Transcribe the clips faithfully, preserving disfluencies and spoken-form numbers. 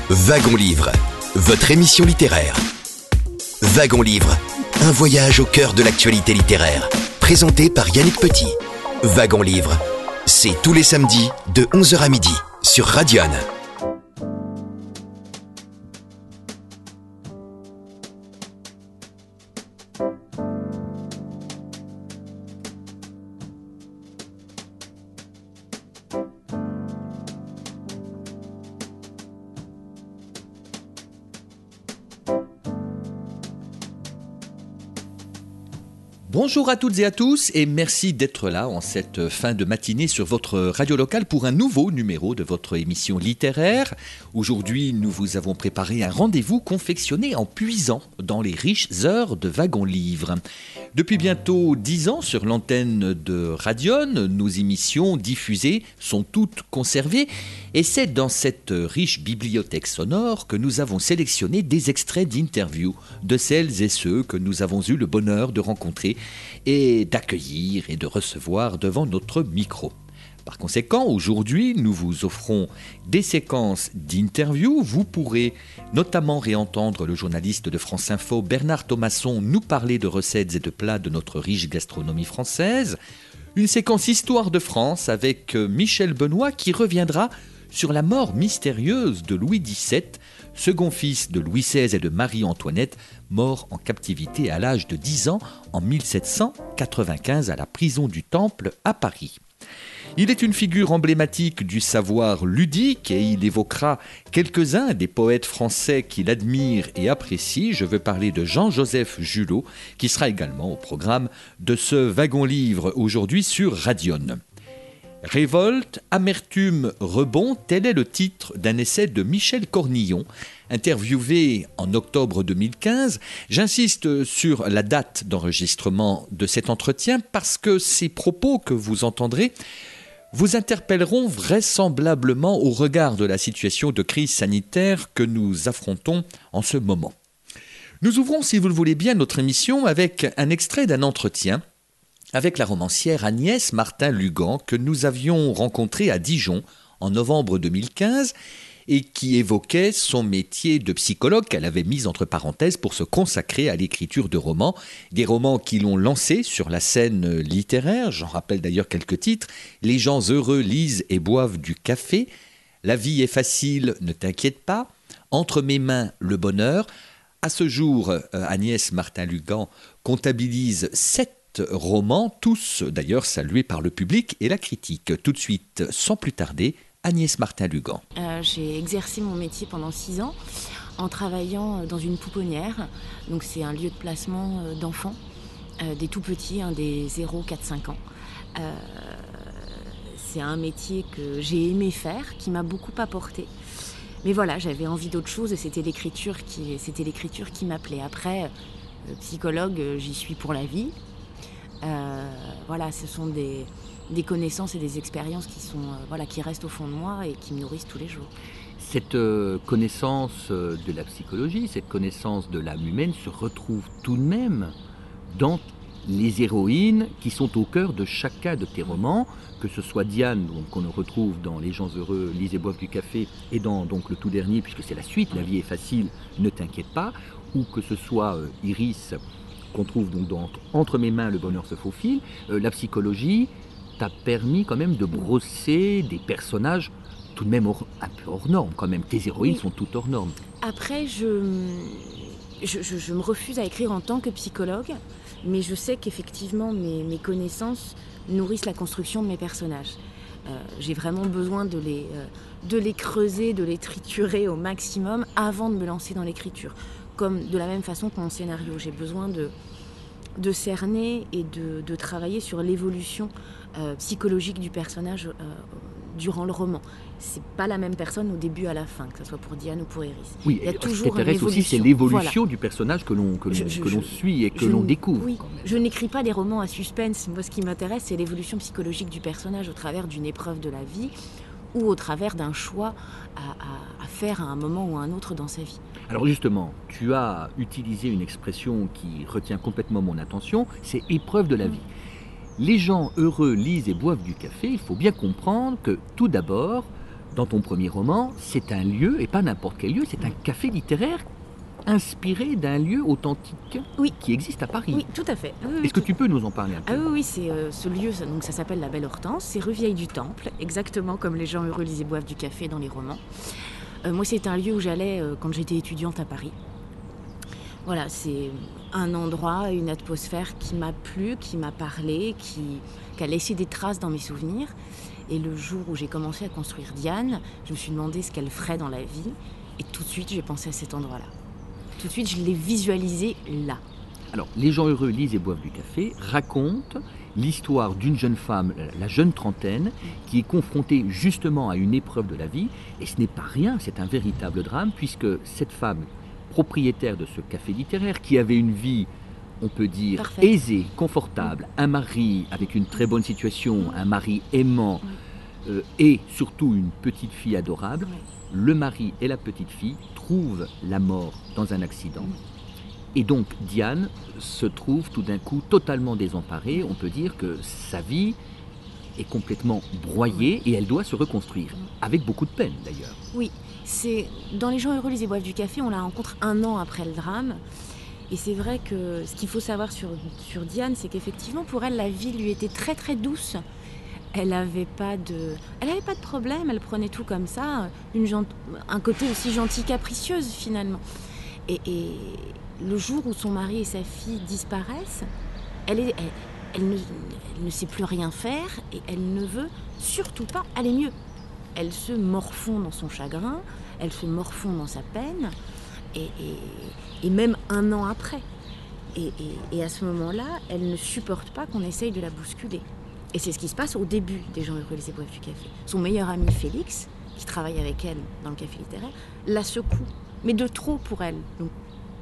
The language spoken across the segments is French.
Wagon Livre, votre émission littéraire. Wagon Livre, un voyage au cœur de l'actualité littéraire. Présenté par Yannick Petit. Wagon Livre, c'est tous les samedis de onze heures à midi sur Radion. Bonjour à toutes et à tous et merci d'être là en cette fin de matinée sur votre radio locale pour un nouveau numéro de votre émission littéraire. Aujourd'hui, nous vous avons préparé un rendez-vous confectionné en puisant dans les riches heures de Wagon Livre. Depuis bientôt dix ans sur l'antenne de Radion, nos émissions diffusées sont toutes conservées et c'est dans cette riche bibliothèque sonore que nous avons sélectionné des extraits d'interviews de celles et ceux que nous avons eu le bonheur de rencontrer et d'accueillir et de recevoir devant notre micro. Par conséquent, aujourd'hui, nous vous offrons des séquences d'interviews. Vous pourrez notamment réentendre le journaliste de France Info, Bernard Thomasson, nous parler de recettes et de plats de notre riche gastronomie française. Une séquence Histoire de France avec Michel Benoît qui reviendra sur la mort mystérieuse de Louis dix-sept, second fils de Louis seize et de Marie-Antoinette, mort en captivité à l'âge de dix ans en mille sept cent quatre-vingt-quinze à la prison du Temple à Paris. Il est une figure emblématique du savoir ludique et il évoquera quelques-uns des poètes français qu'il admire et apprécie. Je veux parler de Jean-Joseph Julot, qui sera également au programme de ce Wagon Livre aujourd'hui sur Radion. Révolte, amertume, rebond, tel est le titre d'un essai de Michel Cornillon, interviewé en octobre deux mille quinze. J'insiste sur la date d'enregistrement de cet entretien parce que ces propos que vous entendrez vous interpelleront vraisemblablement au regard de la situation de crise sanitaire que nous affrontons en ce moment. Nous ouvrons, si vous le voulez bien, notre émission avec un extrait d'un entretien avec la romancière Agnès Martin-Lugan que nous avions rencontrée à Dijon en novembre deux mille quinze et qui évoquait son métier de psychologue qu'elle avait mis entre parenthèses pour se consacrer à l'écriture de romans, des romans qui l'ont lancé sur la scène littéraire. J'en rappelle d'ailleurs quelques titres: Les gens heureux lisent et boivent du café, La vie est facile, ne t'inquiète pas, Entre mes mains, le bonheur. À ce jour, Agnès Martin-Lugan comptabilise sept romans, tous d'ailleurs salués par le public et la critique. Tout de suite, sans plus tarder, Agnès Martin-Lugan. Euh, j'ai exercé mon métier pendant six ans en travaillant dans une pouponnière. Donc c'est un lieu de placement d'enfants, euh, des tout petits, hein, des zéro, quatre, cinq ans. Euh, c'est un métier que j'ai aimé faire, qui m'a beaucoup apporté. Mais voilà, j'avais envie d'autre chose et c'était l'écriture qui, c'était l'écriture qui m'appelait. Après, euh, psychologue, j'y suis pour la vie. Euh, voilà, ce sont des, des connaissances et des expériences qui, sont, euh, voilà, qui restent au fond de moi et qui me nourrissent tous les jours. Cette euh, connaissance euh, de la psychologie, cette connaissance de l'âme humaine se retrouve tout de même dans les héroïnes qui sont au cœur de chacun de tes romans, que ce soit Diane, donc, qu'on retrouve dans Les gens heureux lisent et boivent du café, et dans donc, le tout dernier, puisque c'est la suite, La vie est facile, ne t'inquiète pas, ou que ce soit euh, Iris, qu'on trouve donc dans Entre mes mains, le bonheur se faufile. Euh, la psychologie t'a permis quand même de brosser des personnages tout de même hors, un peu hors normes quand même. Tes héroïnes oui. sont toutes hors normes. Après, je, je, je, je me refuse à écrire en tant que psychologue, mais je sais qu'effectivement mes, mes connaissances nourrissent la construction de mes personnages. Euh, j'ai vraiment besoin de les, euh, de les creuser, de les triturer au maximum avant de me lancer dans l'écriture. Comme de la même façon que mon scénario, j'ai besoin de, de cerner et de, de travailler sur l'évolution euh, psychologique du personnage euh, durant le roman. C'est pas la même personne au début à la fin, que ce soit pour Diane ou pour Iris. Oui, il y a ce toujours qui t'intéresse aussi, c'est l'évolution voilà. du personnage que l'on, que l'on, je, je, que l'on suit et que je, l'on découvre. Oui, je n'écris pas des romans à suspense. Moi, ce qui m'intéresse, c'est l'évolution psychologique du personnage au travers d'une épreuve de la vie ou au travers d'un choix à, à, à faire à un moment ou à un autre dans sa vie. Alors justement, tu as utilisé une expression qui retient complètement mon attention, c'est épreuve de la vie. Les gens heureux lisent et boivent du café, il faut bien comprendre que tout d'abord, dans ton premier roman, c'est un lieu, et pas n'importe quel lieu, c'est un café littéraire inspiré d'un lieu authentique Oui. qui existe à Paris. Oui, tout à fait. Oui, oui, Est-ce que tout- tu peux nous en parler un peu? Ah oui, oui, c'est euh, ce lieu, ça, donc ça s'appelle la Belle Hortense, c'est rue Vieille du Temple, exactement comme les gens heureux lisent et boivent du café dans les romans. Euh, moi, c'est un lieu où j'allais euh, quand j'étais étudiante à Paris. Voilà, c'est un endroit, une atmosphère qui m'a plu, qui m'a parlé, qui, qui a laissé des traces dans mes souvenirs. Et le jour où j'ai commencé à construire Diane, je me suis demandé ce qu'elle ferait dans la vie. Et tout de suite, j'ai pensé à cet endroit-là. Tout de suite, je l'ai visualisé là. Alors, Les gens heureux lisent et boivent du café racontent l'histoire d'une jeune femme, la jeune trentaine, qui est confrontée justement à une épreuve de la vie. Et ce n'est pas rien, c'est un véritable drame, puisque cette femme, propriétaire de ce café littéraire, qui avait une vie, on peut dire, Parfaite. aisée, confortable, un mari avec une très bonne situation, un mari aimant, euh, et surtout une petite fille adorable, Ouais. le mari et la petite fille trouvent la mort dans un accident. Et donc Diane se trouve tout d'un coup totalement désemparée. On peut dire que sa vie est complètement broyée et elle doit se reconstruire, avec beaucoup de peine d'ailleurs. Oui, c'est dans Les gens heureux lisent et boivent du café, on la rencontre un an après le drame. Et c'est vrai que ce qu'il faut savoir sur, sur Diane, c'est qu'effectivement pour elle, la vie lui était très très douce. Elle n'avait pas de, elle avait pas de problème, elle prenait tout comme ça, une gent- un côté aussi gentil, capricieuse finalement. Et, et le jour où son mari et sa fille disparaissent, elle, est, elle, elle ne, elle ne sait plus rien faire et elle ne veut surtout pas aller mieux. Elle se morfond dans son chagrin, elle se morfond dans sa peine, et, et, et même un an après. Et, et, et à ce moment-là, elle ne supporte pas qu'on essaye de la bousculer. Et c'est ce qui se passe au début des gens heureux lisent et boivent du café. Son meilleur ami Félix, qui travaille avec elle dans le café littéraire, la secoue, mais de trop pour elle. Donc,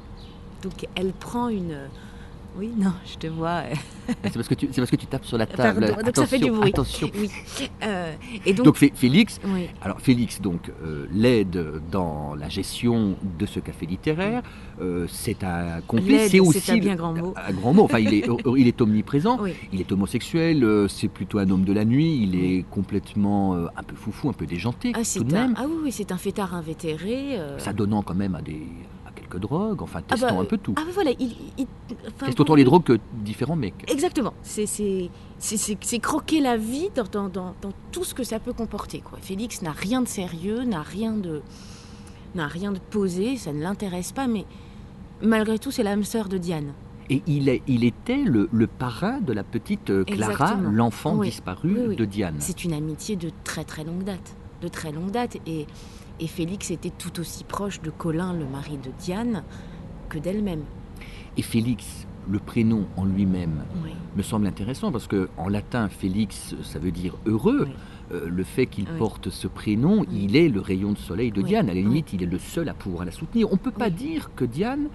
donc elle prend une... Oui, non, je te vois... C'est parce que tu, c'est parce que tu tapes sur la table. Pardon, donc ça fait du bruit. Attention. Oui. Euh, et donc... Donc Fé- Félix, oui. alors Félix donc euh, l'aide dans la gestion de ce café littéraire. Euh, c'est un complice, L'aide, c'est c'est aussi un bien grand mot. un grand mot. Enfin, il est, il est omniprésent. Oui. Il est homosexuel. euh, C'est plutôt un homme de la nuit. Il Oui. est complètement euh, un peu foufou, un peu déjanté Ah, c'est tout de un... même. ah oui, oui, c'est un fêtard invétéré. euh, S'adonnant quand même à des à quelques drogues. Enfin, Ah testant bah, un peu tout. Ah oui, voilà, il... il... enfin, Teste pour autant les lui- drogues que différents mecs. Exactement. C'est, c'est, c'est, c'est, c'est croquer la vie dans, dans, dans, dans tout ce que ça peut comporter, quoi. Félix n'a rien de sérieux, n'a rien de, n'a rien de posé, ça ne l'intéresse pas, mais malgré tout, c'est l'âme sœur de Diane. Et il, est, il était le, le parrain de la petite euh, Clara, Exactement. l'enfant Oui. disparu Oui, oui. de Diane. C'est une amitié de très très longue date, de très longue date, et, et Félix était tout aussi proche de Colin, le mari de Diane, que d'elle-même. Et Félix, le prénom en lui-même, Oui. me semble intéressant parce que en latin, Félix, ça veut dire heureux. Oui. Euh, le fait qu'il Oui. porte ce prénom, Oui. il est le rayon de soleil de Oui. Diane. À la Oui. limite, il est le seul à pouvoir la soutenir. On ne peut pas Oui. dire que Diane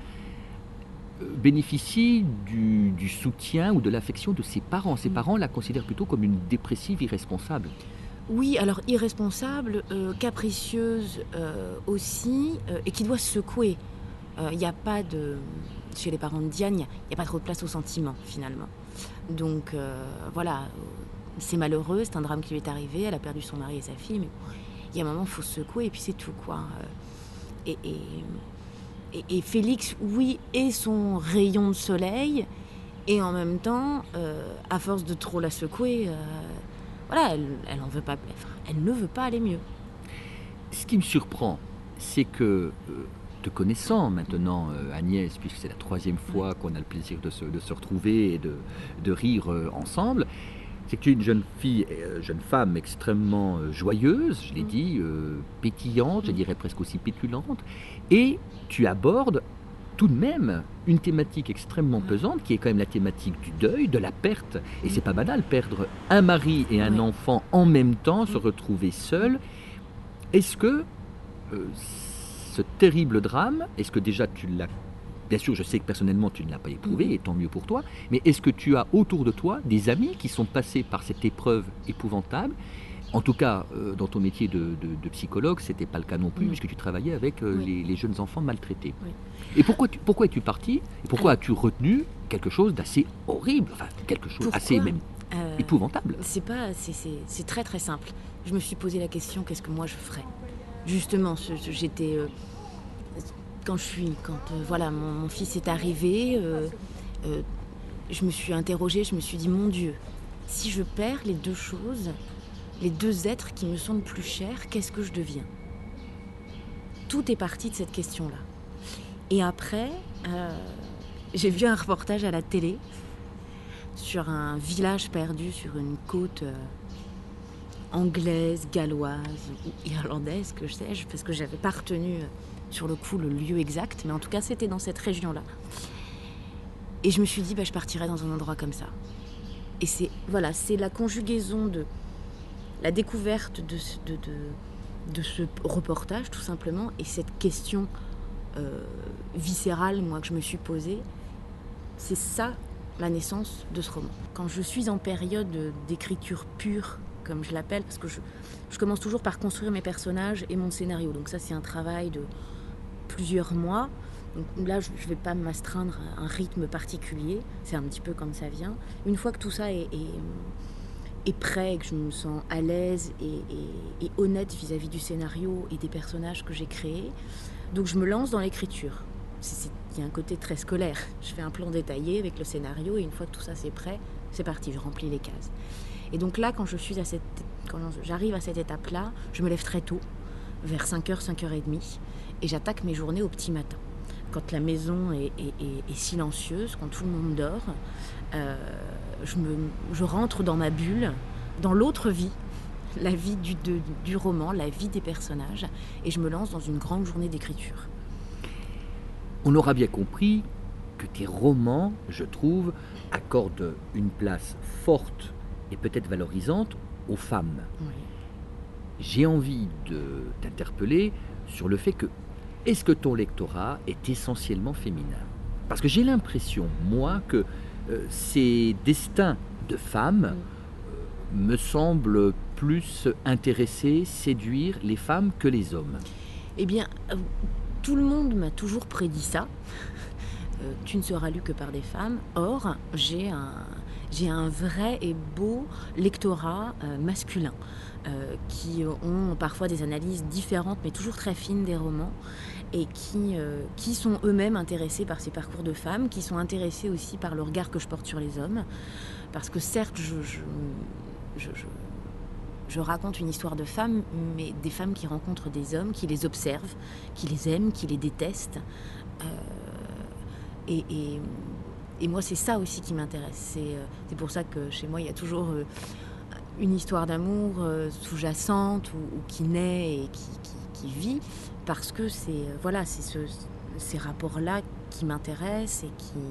euh, bénéficie du, du soutien ou de l'affection de ses parents. Ses Mm. parents la considèrent plutôt comme une dépressive irresponsable. Oui, alors irresponsable, euh, capricieuse euh, aussi, euh, et qui doit se secouer. Il n'y a pas de... Chez les parents de Diane, il n'y a, y a pas trop de place au sentiment, finalement. Donc, euh, voilà, euh, c'est malheureux, c'est un drame qui lui est arrivé, elle a perdu son mari et sa fille, mais il y a un moment, il faut se secouer, et puis c'est tout, quoi. Euh, Et, et, et, et Félix, oui, est son rayon de soleil, et en même temps, euh, à force de trop la secouer... euh, Voilà, elle, elle en veut pas, enfin, elle ne veut pas aller mieux. Ce qui me surprend, c'est que, euh, te connaissant maintenant, euh, Agnès, puisque c'est la troisième fois qu'on a le plaisir de se, de se retrouver et de, de rire euh, ensemble, c'est que tu es une jeune fille, euh, jeune femme extrêmement euh, joyeuse, je l'ai Mm. dit, euh, pétillante, je Mm. dirais presque aussi pétulante, et tu abordes tout de même une thématique extrêmement Mm. pesante, qui est quand même la thématique du deuil, de la perte, et Mm. c'est pas banal, perdre un mari et un Ouais. enfant en même temps, se Mm. retrouver seul. Est-ce que euh, ce terrible drame, est-ce que déjà tu l'as... Bien sûr, je sais que personnellement tu ne l'as pas éprouvé, Mhm. et tant mieux pour toi, mais est-ce que tu as autour de toi des amis qui sont passés par cette épreuve épouvantable? En tout cas, euh, dans ton métier de, de- de psychologue, ce n'était pas le cas non plus, Mhm. puisque tu travaillais avec euh, Oui. les, les jeunes enfants maltraités. Oui. Et pourquoi, tu, pourquoi es-tu parti? Et pourquoi Alors- as-tu retenu quelque chose d'assez horrible, enfin quelque chose Pourquoi assez même Euh, épouvantable? C'est pas, c'est, c'est, c'est très très simple. je me suis posé la question, qu'est-ce que moi je ferais ? Justement, j'étais... Euh, quand je suis... Quand euh, voilà, mon, mon fils est arrivé, euh, euh, je me suis interrogée, je me suis dit, mon Dieu, si je perds les deux choses, les deux êtres qui me sont le plus chers, qu'est-ce que je deviens ? Tout est parti de cette question-là. Et après, euh, j'ai vu un reportage à la télé sur un village perdu sur une côte euh, anglaise, galloise ou irlandaise, que je sais, parce que j'avais pas retenu euh, sur le coup le lieu exact, mais en tout cas c'était dans cette région-là. Et je me suis dit, bah, je partirais dans un endroit comme ça. Et c'est, voilà, c'est la conjugaison de la découverte de, de, de, de ce reportage, tout simplement, et cette question euh, viscérale, moi, que je me suis posée. C'est ça, la naissance de ce roman. Quand je suis en période d'écriture pure, comme je l'appelle, parce que je, je commence toujours par construire mes personnages et mon scénario. Donc ça, c'est un travail de plusieurs mois. Donc là, je ne vais pas m'astreindre à un rythme particulier. C'est un petit peu comme ça vient. Une fois que tout ça est, est, est prêt, que je me sens à l'aise et, et, et honnête vis-à-vis du scénario et des personnages que j'ai créés, donc je me lance dans l'écriture. Il y a un côté très scolaire. Je fais un plan détaillé avec le scénario et une fois que tout ça c'est prêt, c'est parti, je remplis les cases. Et donc là, quand je suis à cette, quand j'arrive à cette étape-là, je me lève très tôt, vers cinq heures, cinq heures trente, et j'attaque mes journées au petit matin. Quand la maison est, est, est, est silencieuse, quand tout le monde dort, euh, je, me, je rentre dans ma bulle, dans l'autre vie, la vie du, de, du roman, la vie des personnages, et je me lance dans une grande journée d'écriture. On aura bien compris que tes romans, je trouve, accordent une place forte et peut-être valorisante aux femmes. Oui. J'ai envie de t'interpeller sur le fait que, est-ce que ton lectorat est essentiellement féminin ? Parce que j'ai l'impression, moi, que euh, ces destins de femmes euh, me semblent plus intéresser, séduire les femmes que les hommes. Eh bien, euh, tout le monde m'a toujours prédit ça. Euh, tu ne seras lu que par des femmes. Or, j'ai un, j'ai un vrai et beau lectorat euh, masculin euh, qui ont parfois des analyses différentes, mais toujours très fines des romans, et qui, euh, qui sont eux-mêmes intéressés par ces parcours de femmes, qui sont intéressés aussi par le regard que je porte sur les hommes. Parce que certes, je, je, je, je, je raconte une histoire de femmes, mais des femmes qui rencontrent des hommes, qui les observent, qui les aiment, qui les détestent. Euh, et, et, et moi, c'est ça aussi qui m'intéresse. C'est, euh, c'est pour ça que chez moi, il y a toujours euh, une histoire d'amour euh, sous-jacente ou, ou qui naît et qui, qui, qui vit. Parce que c'est, euh, voilà, c'est ce, ces rapports-là qui m'intéressent et qui...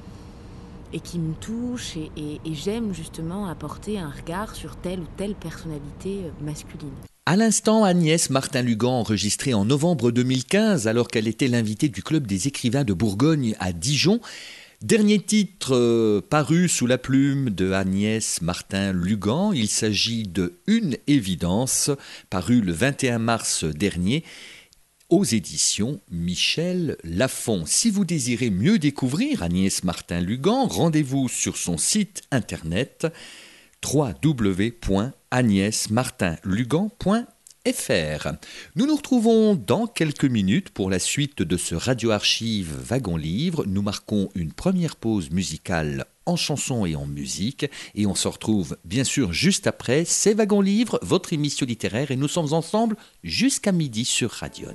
et qui me touche et, et, et j'aime justement apporter un regard sur telle ou telle personnalité masculine. À l'instant, Agnès Martin-Lugan, enregistrée en novembre deux mille quinze, alors qu'elle était l'invitée du Club des écrivains de Bourgogne à Dijon. Dernier titre euh, paru sous la plume de Agnès Martin-Lugan. Il s'agit de Une évidence, paru le vingt et un mars dernier. Aux éditions Michel Lafon. Si vous désirez mieux découvrir Agnès Martin-Lugan, rendez-vous sur son site internet w w w point agnès martin lugan point f r. Nous nous retrouvons dans quelques minutes pour la suite de ce Radio-Archive Wagon Livre. Nous marquons une première pause musicale en chanson et en musique et on se retrouve bien sûr juste après. C'est Wagon Livre, votre émission littéraire et nous sommes ensemble jusqu'à midi sur Radion.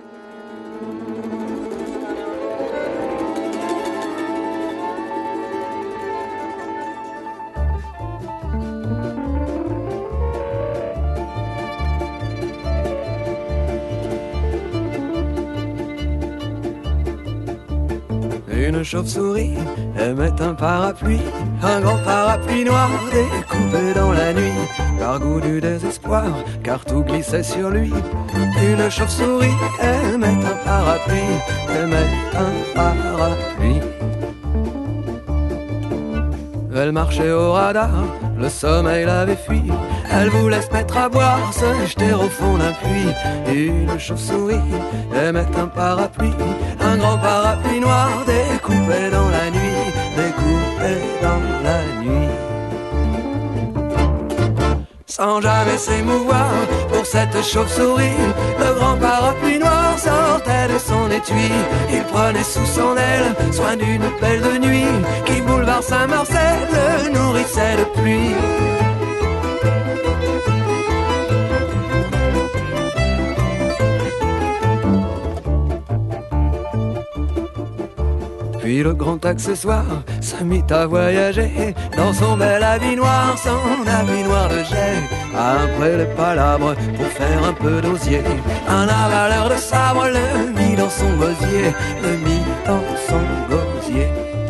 Une chauve-souris aimait un parapluie, un grand parapluie noir découpé dans la nuit, par goût du désespoir, car tout glissait sur lui. Une chauve-souris aimait un parapluie, aimait un parapluie. Elle marchait au radar, le sommeil l'avait fui. Elle voulait se mettre à boire, se jeter au fond d'un puits. Une chauve-souris aimait un parapluie, un grand parapluie noir découpé dans la nuit, découpé dans la nuit. sans jamais s'émouvoir. Pour cette chauve-souris, le grand parapluie noir sortait de son étui. Il prenait sous son aile soin d'une belle de nuit qui, boulevard Saint-Marcel, le nourrissait de pluie. Puis le grand accessoire se mit à voyager dans son bel habit noir, son habit noir de jet. Après les palabres pour faire un peu d'osier, un avaleur de sabre le mit dans son gosier, le mit dans son gosier.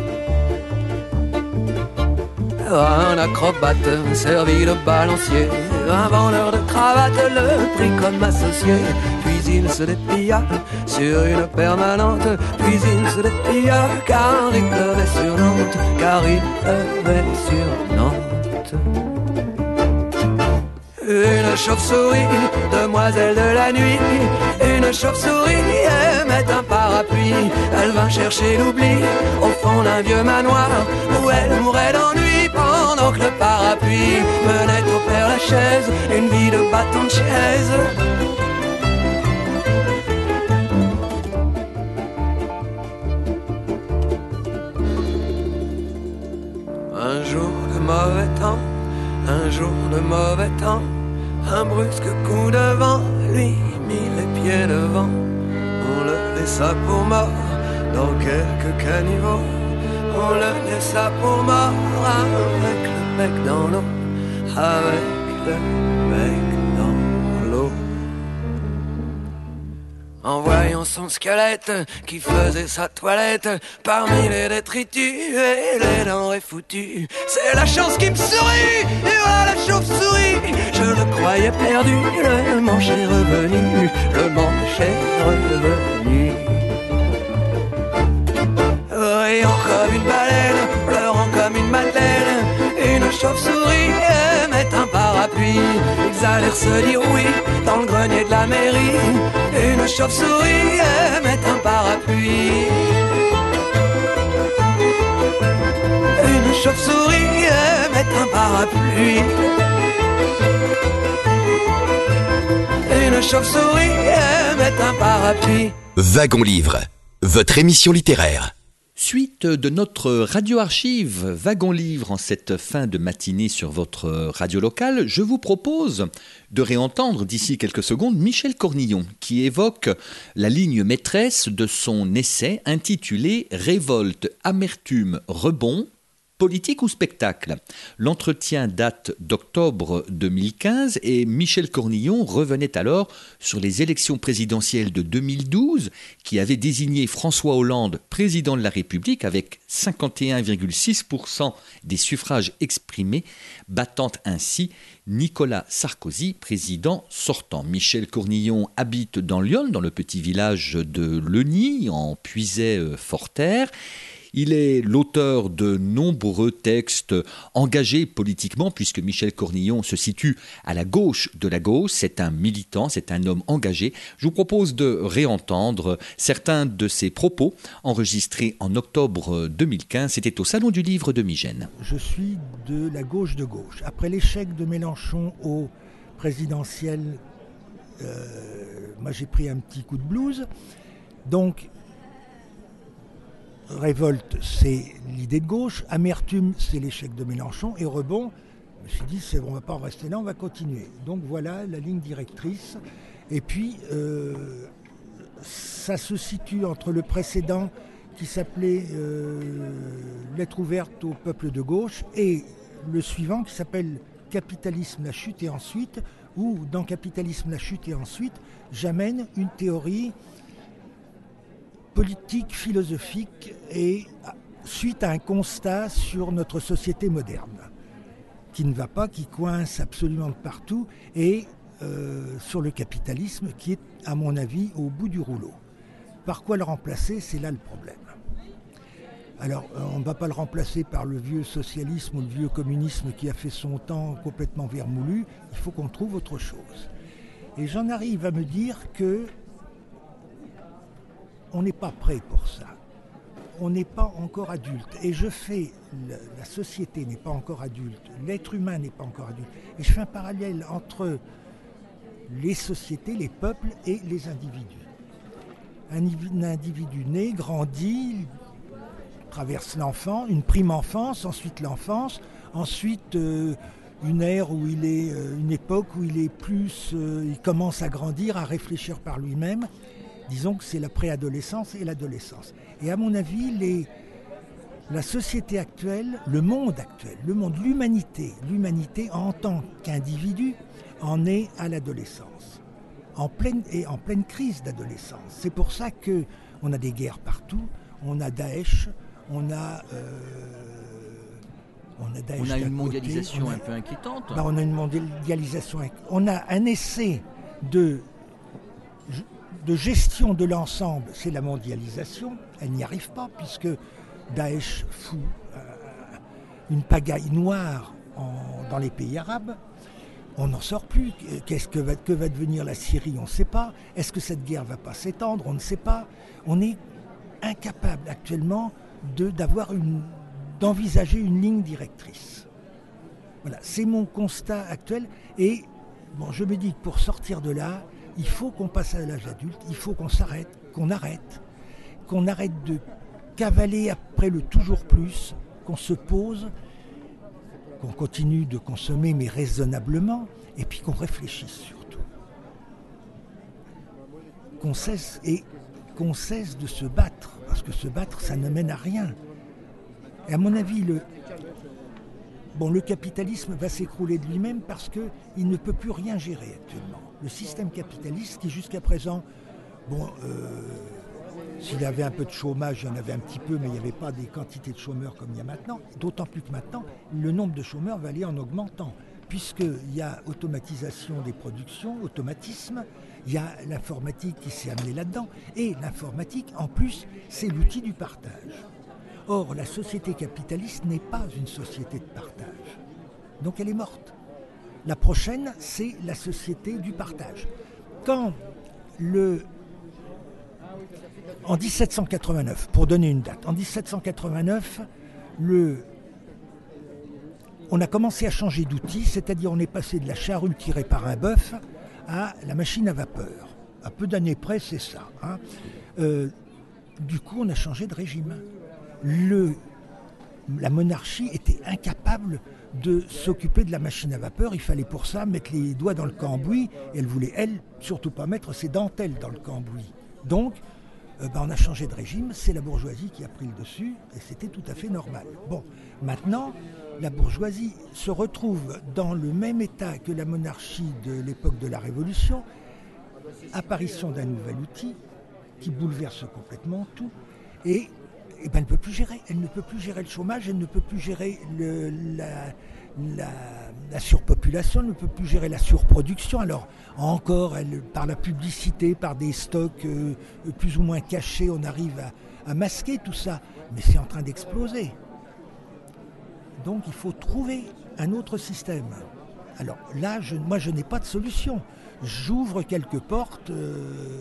Un acrobate servi de balancier, un vendeur de cravates le prit comme associé. Puis il se déplia sur une permanente, puis il se déplia car il pleuvait sur Nantes, car il pleuvait sur Nantes. Une chauve-souris, demoiselle de la nuit, une chauve-souris aimait un parapluie. Elle vint chercher l'oubli au fond d'un vieux manoir où elle mourait d'ennui pendant que le parapluie menait au Père Lachaise une vie de bâton de chaise. Un jour de mauvais temps, un jour de mauvais temps, un brusque coup de vent lui mit les pieds devant. On le laissa pour mort dans quelques caniveaux, on le laissa pour mort avec le bec dans l'eau, avec le bec dans l'eau. En voyant son squelette qui faisait sa toilette parmi les détritus et les denrées foutues, c'est la chance qui me sourit, et voilà la chauve-souris. Je le croyais perdu, le manche est revenu, le manche est revenu. Riant comme une baleine, pleurant comme une madeleine, une chauve-souris aimait un parapluie. Ils allèrent se dire oui dans le grenier de la mairie. Une chauve-souris aimait un parapluie. Une chauve-souris aimait un parapluie. Une chauve-souris aimait un parapluie. Wagon Livre, votre émission littéraire. Suite de notre radio-archive Wagon Livre en cette fin de matinée sur votre radio locale, je vous propose de réentendre d'ici quelques secondes Michel Cornillon qui évoque la ligne maîtresse de son essai intitulé « Révolte, amertume, rebond ». Politique ou spectacle ? L'entretien date d'octobre deux mille quinze et Michel Cornillon revenait alors sur les élections présidentielles de deux mille douze qui avaient désigné François Hollande président de la République avec cinquante et un virgule six pour cent des suffrages exprimés, battant ainsi Nicolas Sarkozy, président sortant. Michel Cornillon habite dans Lyon, dans le petit village de Leuny, en Puisaye-Forterre. Il est l'auteur de nombreux textes engagés politiquement, puisque Michel Cornillon se situe à la gauche de la gauche. C'est un militant, c'est un homme engagé. Je vous propose de réentendre certains de ses propos enregistrés en octobre deux mille quinze. C'était au Salon du Livre de Migène. Je suis de la gauche de gauche. Après l'échec de Mélenchon au présidentiel, euh, moi j'ai pris un petit coup de blues. Donc, révolte, c'est l'idée de gauche. Amertume, c'est l'échec de Mélenchon. Et rebond, je me suis dit, c'est, on ne va pas en rester là, on va continuer. Donc voilà la ligne directrice. Et puis, euh, ça se situe entre le précédent qui s'appelait euh, Lettre ouverte au peuple de gauche et le suivant qui s'appelle Capitalisme, la chute et ensuite, où dans Capitalisme, la chute et ensuite, j'amène une théorie politique, philosophique et suite à un constat sur notre société moderne qui ne va pas, qui coince absolument de partout et euh, sur le capitalisme qui est à mon avis au bout du rouleau. Par quoi le remplacer ? C'est là le problème. Alors on ne va pas le remplacer par le vieux socialisme ou le vieux communisme qui a fait son temps complètement vermoulu, il faut qu'on trouve autre chose. Et j'en arrive à me dire que on n'est pas prêt pour ça. on n'est pas encore adulte. Et je fais, le, la société n'est pas encore adulte, l'être humain n'est pas encore adulte. Et je fais un parallèle entre les sociétés, les peuples et les individus. Un, un individu né, grandit, traverse l'enfant, une prime enfance, ensuite l'enfance, ensuite euh, une ère où il est, euh, une époque où il est plus, euh, il commence à grandir, à réfléchir par lui-même. Disons que c'est la préadolescence et l'adolescence. Et à mon avis, les, la société actuelle, le monde actuel, le monde, l'humanité, l'humanité en tant qu'individu en est à l'adolescence, en pleine, et en pleine crise d'adolescence. C'est pour ça qu'on a des guerres partout, on a Daesh, on a... Euh, on a, Daesh on a une côté, mondialisation on a, un peu inquiétante. Ben on a une mondialisation, on a un essai de... de gestion de l'ensemble, c'est la mondialisation. Elle n'y arrive pas puisque Daesh fout euh, une pagaille noire en, dans les pays arabes. On n'en sort plus. Qu'est-ce que va, que va devenir la Syrie? On ne sait pas. Est-ce que cette guerre ne va pas s'étendre? On ne sait pas. On est incapable actuellement de, d'avoir une, d'envisager une ligne directrice. Voilà, c'est mon constat actuel. Et bon, je me dis que pour sortir de là, il faut qu'on passe à l'âge adulte, il faut qu'on s'arrête, qu'on arrête, qu'on arrête de cavaler après le toujours plus, qu'on se pose, qu'on continue de consommer mais raisonnablement, et puis qu'on réfléchisse surtout. Qu'on cesse, et qu'on cesse de se battre, parce que se battre, ça ne mène à rien. Et à mon avis, le, bon, le capitalisme va s'écrouler de lui-même parce qu'il ne peut plus rien gérer actuellement. Le système capitaliste qui jusqu'à présent, bon, euh, s'il y avait un peu de chômage, il y en avait un petit peu, mais il n'y avait pas des quantités de chômeurs comme il y a maintenant, d'autant plus que maintenant, le nombre de chômeurs va aller en augmentant, puisqu'il y a automatisation des productions, automatisme, il y a l'informatique qui s'est amenée là-dedans, et l'informatique, en plus, c'est l'outil du partage. Or, la société capitaliste n'est pas une société de partage, donc elle est morte. La prochaine, c'est la société du partage. Quand le... En dix-sept cent quatre-vingt-neuf, pour donner une date, en dix-sept cent quatre-vingt-neuf, le... on a commencé à changer d'outil, c'est-à-dire on est passé de la charrue tirée par un bœuf à la machine à vapeur. À peu d'années près, c'est ça. Hein. Euh, du coup, on a changé de régime. Le... La monarchie était incapable de s'occuper de la machine à vapeur. Il fallait pour ça mettre les doigts dans le cambouis. Et elle voulait, elle, surtout pas mettre ses dentelles dans le cambouis. Donc, euh, ben, on a changé de régime. C'est la bourgeoisie qui a pris le dessus. Et c'était tout à fait normal. Bon, maintenant, la bourgeoisie se retrouve dans le même état que la monarchie de l'époque de la Révolution. Apparition d'un nouvel outil qui bouleverse complètement tout. Et... Eh ben, elle ne peut plus gérer. Elle ne peut plus gérer le chômage, elle ne peut plus gérer le, la, la, la surpopulation, elle ne peut plus gérer la surproduction. Alors, encore, elle, par la publicité, par des stocks euh, plus ou moins cachés, on arrive à, à masquer tout ça. Mais c'est en train d'exploser. Donc, il faut trouver un autre système. Alors là, je, moi, je n'ai pas de solution. J'ouvre quelques portes... Euh,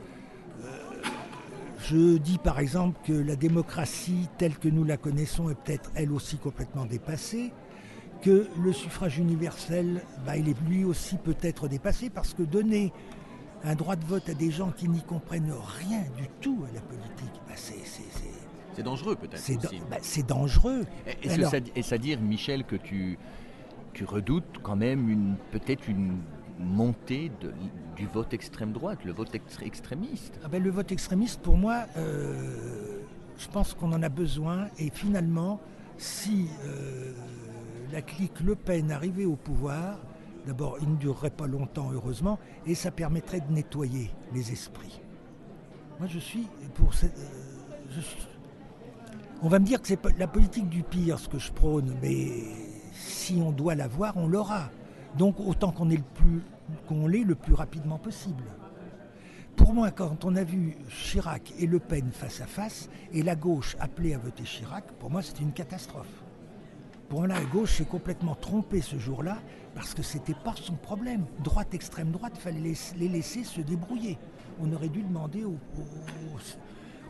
Je dis par exemple que la démocratie telle que nous la connaissons est peut-être elle aussi complètement dépassée, que le suffrage universel, bah, il est lui aussi peut-être dépassé parce que donner un droit de vote à des gens qui n'y comprennent rien du tout à la politique, bah, c'est, c'est, c'est, c'est dangereux peut-être c'est, aussi. Bah, c'est dangereux. Est-ce Alors, que ça, est-ce à dire, Michel, que tu, tu redoutes quand même une, peut-être une montée de, du vote extrême droite, le vote ex- extrémiste. Ah ben, le vote extrémiste, pour moi, euh, je pense qu'on en a besoin. Et finalement, si euh, la clique Le Pen arrivait au pouvoir, d'abord, il ne durerait pas longtemps, heureusement, et ça permettrait de nettoyer les esprits. Moi, je suis pour cette... Euh, je suis, on va me dire que c'est la politique du pire, ce que je prône, mais si on doit l'avoir, on l'aura. Donc autant qu'on est le plus, qu'on l'ait le plus rapidement possible. Pour moi, quand on a vu Chirac et Le Pen face à face, et la gauche appelée à voter Chirac, pour moi c'était une catastrophe. Pour moi, la gauche s'est complètement trompée ce jour-là, parce que c'était pas son problème. Droite, extrême droite, il fallait les, les laisser se débrouiller. On aurait dû demander aux, aux,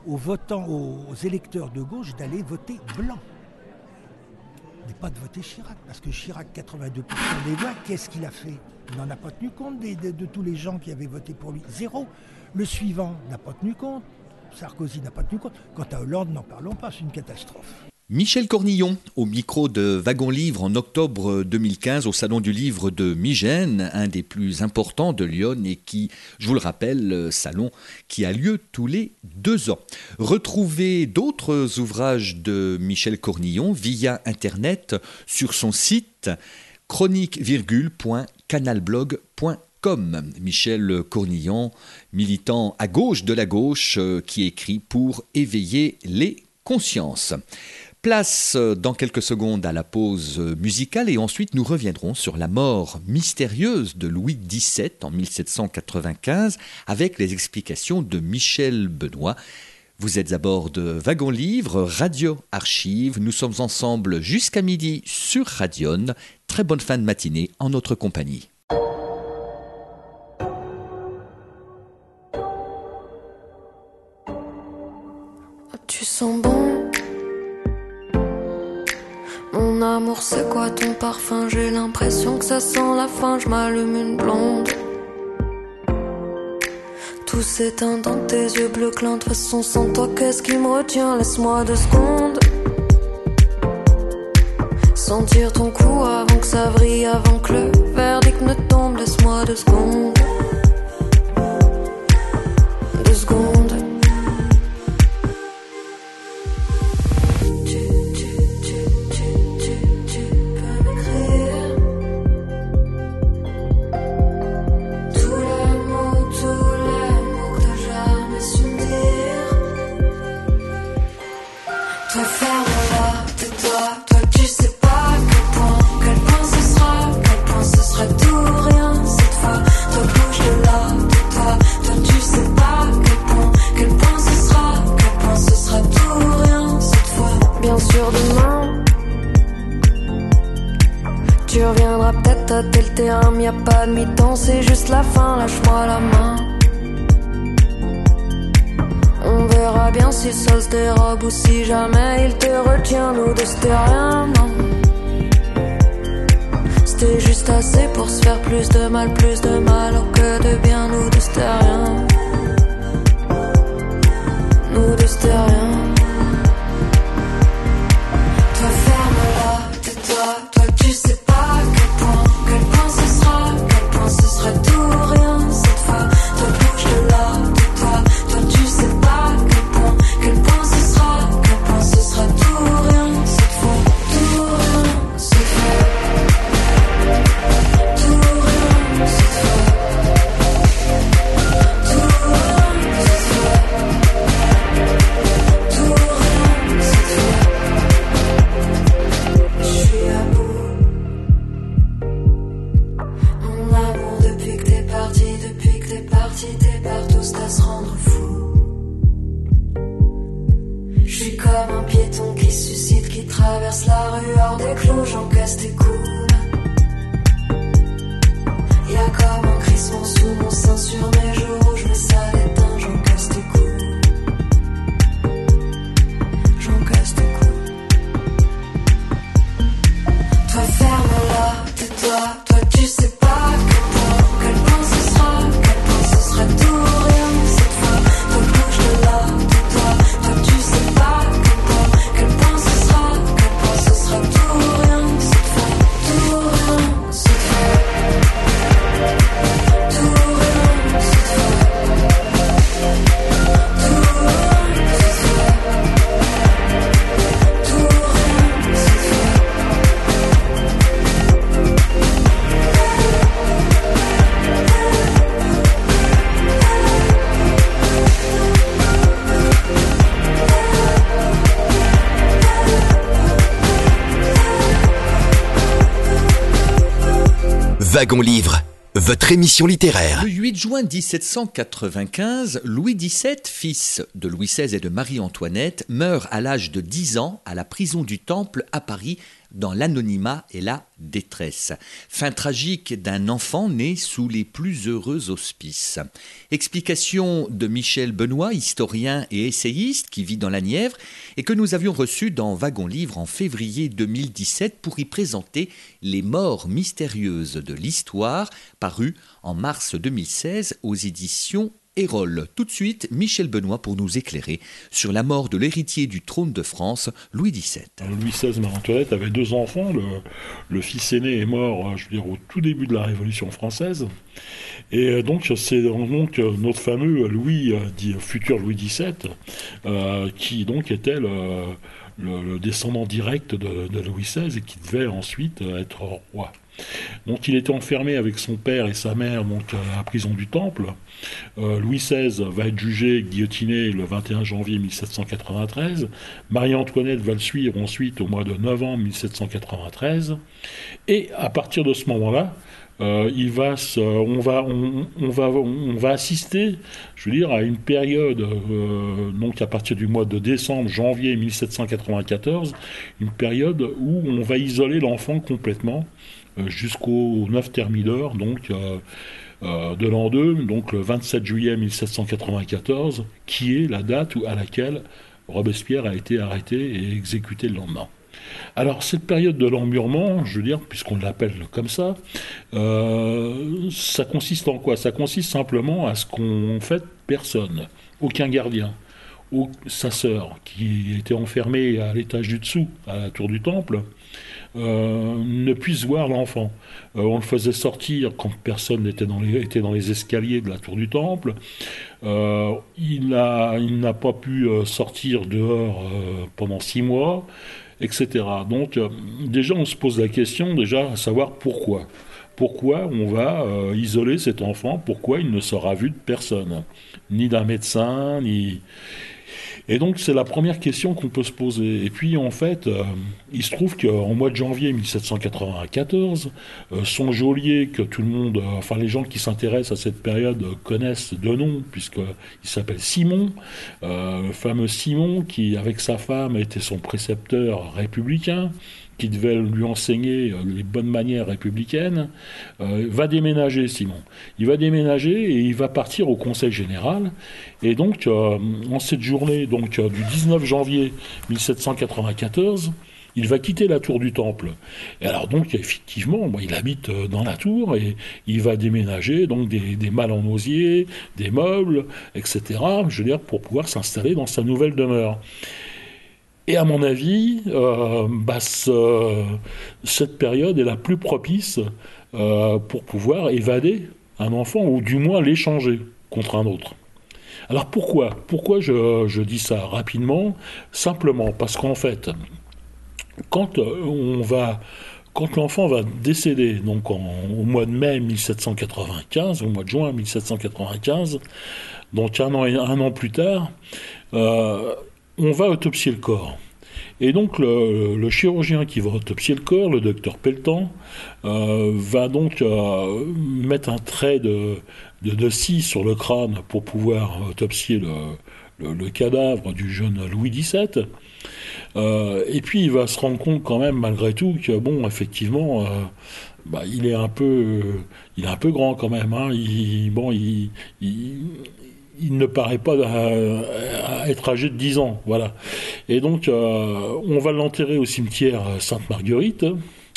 aux votants, aux électeurs de gauche d'aller voter blanc. Mais pas de voter Chirac, parce que Chirac, quatre-vingt-deux pour cent des voix, qu'est-ce qu'il a fait? Il n'en a pas tenu compte des, de, de tous les gens qui avaient voté pour lui. Zéro. Le suivant n'a pas tenu compte. Sarkozy n'a pas tenu compte. Quant à Hollande, n'en parlons pas, c'est une catastrophe. Michel Cornillon, au micro de Wagon Livre en octobre deux mille quinze au Salon du Livre de Migène, un des plus importants de Lyon et qui, je vous le rappelle, salon qui a lieu tous les deux ans. Retrouvez d'autres ouvrages de Michel Cornillon via Internet sur son site chronique virgule point canalblog point com. Michel Cornillon, militant à gauche de la gauche, qui écrit pour éveiller les consciences. Place dans quelques secondes à la pause musicale et ensuite nous reviendrons sur la mort mystérieuse de Louis dix-sept en mille sept cent quatre-vingt-quinze avec les explications de Michel Benoît. Vous êtes à bord de Wagon Livre, Radio Archive. Nous sommes ensemble jusqu'à midi sur Radion. Très bonne fin de matinée en notre compagnie. Tu sens bon. Mon amour, c'est quoi ton parfum? J'ai l'impression que ça sent la fin. Je m'allume une blonde. Tout s'éteint dans tes yeux bleus clairs. De toute façon, sans toi, qu'est-ce qui me retient? Laisse-moi deux secondes. Sentir ton cou avant que ça vrille, avant que le verdict ne tombe. Laisse-moi deux secondes. Deux secondes. T'es le terrain, mais y'a pas de mi-temps, c'est juste la fin, lâche-moi la main. On verra bien si ça se dérobe ou si jamais il te retient. Nous deux c'était rien, non. C'était juste assez pour se faire plus de mal, plus de mal oh, que de bien. Nous deux c'était rien. Nous deux c'était rien. Toi ferme-la, tais-toi, toi tu sais pas à quel point, quel point ce sera, quel point ce sera tout ou rien cette fois. Toi bouge de là, tais-toi, toi tu sais pas à quel point, quel point ce sera, quel point ce sera tout ou rien cette fois. Tout ou rien cette fois. Tout ou rien cette fois. Tout ou rien cette fois. Tout ou rien cette fois. Je suis à bout. Mon amour, depuis que t'es parti, depuis que t'es parti, t'es partout, c'est à se rendre fou. Je suis comme un piéton qui suscite, qui traverse la rue hors des clous, j'encaisse tes coups. Y'a comme un crissement sous mon sein sur mes joues rouges, mais ça l'éteint, j'encaisse tes coups. J'encaisse tes coups. Toi ferme-la, tais-toi, toi tu sais pas à quel point, quel point ce sera, quel point ce sera tout ou rien cette fois. Toi bouge de là, tais-toi, toi tu sais pas à quel point, quel point ce sera, quel point ce sera tout ou rien cette fois. Tout ou rien cette fois. Tout ou rien cette fois. Tout ou rien cette fois. Tout ou rien cette fois. Wagon Livre, votre émission littéraire. Le huit juin dix-sept cent quatre-vingt-quinze, Louis dix-sept, fils de Louis seize et de Marie-Antoinette, meurt à l'âge de dix ans à la prison du Temple à Paris dans l'anonymat et la détresse. Fin tragique d'un enfant né sous les plus heureux auspices. Explication de Michel Benoît, historien et essayiste qui vit dans la Nièvre et que nous avions reçu dans Wagon Livre en février deux mille dix-sept pour y présenter Les morts mystérieuses de l'histoire, paru en mars deux mille seize aux éditions Erol. Tout de suite, Michel Benoît pour nous éclairer sur la mort de l'héritier du trône de France, Louis dix-sept. Louis seize Marie-Antoinette avait deux enfants. Le, le fils aîné est mort, je veux dire, au tout début de la Révolution française. Et donc, c'est donc notre fameux Louis, dit futur Louis dix-sept, euh, qui donc était le, le, le descendant direct de, de Louis seize et qui devait ensuite être roi. Donc il était enfermé avec son père et sa mère donc, à la prison du Temple. Euh, Louis seize va être jugé, guillotiné le vingt et un janvier mille sept cent quatre-vingt-treize. Marie-Antoinette va le suivre ensuite au mois de novembre mille sept cent quatre-vingt-treize. Et à partir de ce moment-là, euh, il va se, on, va, on, on, va, on va assister, je veux dire, à une période, euh, donc à partir du mois de décembre, janvier mille sept cent quatre-vingt-quatorze, une période où on va isoler l'enfant complètement, jusqu'au neuf Thermidor, donc euh, euh, de l'an deux, donc le vingt-sept juillet mille sept cent quatre-vingt-quatorze, qui est la date où, à laquelle Robespierre a été arrêté et exécuté le lendemain. Alors cette période de l'emmurement, je veux dire, puisqu'on l'appelle comme ça, euh, ça consiste en quoi ? Ça consiste simplement à ce qu'on fait personne, aucun gardien. Ou sa sœur, qui était enfermée à l'étage du dessous, à la tour du Temple, euh, ne puisse voir l'enfant. Euh, on le faisait sortir quand personne n'était dans les, était dans les escaliers de la tour du Temple. Euh, il n'a il n'a pas pu euh, sortir dehors euh, pendant six mois, et cetera. Donc, euh, déjà, on se pose la question, déjà, à savoir pourquoi. Pourquoi on va euh, isoler cet enfant ? Pourquoi il ne sera vu de personne ? Ni d'un médecin, ni... Et donc, c'est la première question qu'on peut se poser. Et puis, en fait, euh, il se trouve qu'en mois de janvier mille sept cent quatre-vingt-quatorze, euh, son geôlier, que tout le monde, euh, enfin les gens qui s'intéressent à cette période euh, connaissent de nom, puisqu'il s'appelle Simon, euh, le fameux Simon qui, avec sa femme, était son précepteur républicain, qui devait lui enseigner les bonnes manières républicaines, euh, va déménager, Simon. Il va déménager et il va partir au Conseil général. Et donc, euh, en cette journée donc, euh, du dix-neuf janvier mille sept cent quatre-vingt-quatorze, il va quitter la tour du Temple. Et alors donc, effectivement, bon, il habite euh, dans la tour et il va déménager donc des, des malles en osier, des meubles, et cetera, je veux dire, pour pouvoir s'installer dans sa nouvelle demeure. Et à mon avis, euh, bah, ce, cette période est la plus propice euh, pour pouvoir évader un enfant, ou du moins l'échanger contre un autre. Alors pourquoi ? Pourquoi je, je dis ça rapidement ? Simplement parce qu'en fait, quand on va... Quand l'enfant va décéder, donc en, au mois de mai mille sept cent quatre-vingt-quinze, au mois de juin mille sept cent quatre-vingt-quinze, donc un an, un an plus tard, euh, on va autopsier le corps. Et donc le, le chirurgien qui va autopsier le corps, le docteur Pelletan, euh, va donc euh, mettre un trait de, de, de scie sur le crâne pour pouvoir autopsier le, le, le cadavre du jeune Louis dix-sept. Euh, et puis il va se rendre compte quand même malgré tout que bon, effectivement, euh, bah, il est un peu, euh, il est un peu grand quand même. Hein. Il, bon, il, il il ne paraît pas à, à être âgé de dix ans, voilà. Et donc, euh, on va l'enterrer au cimetière Sainte-Marguerite,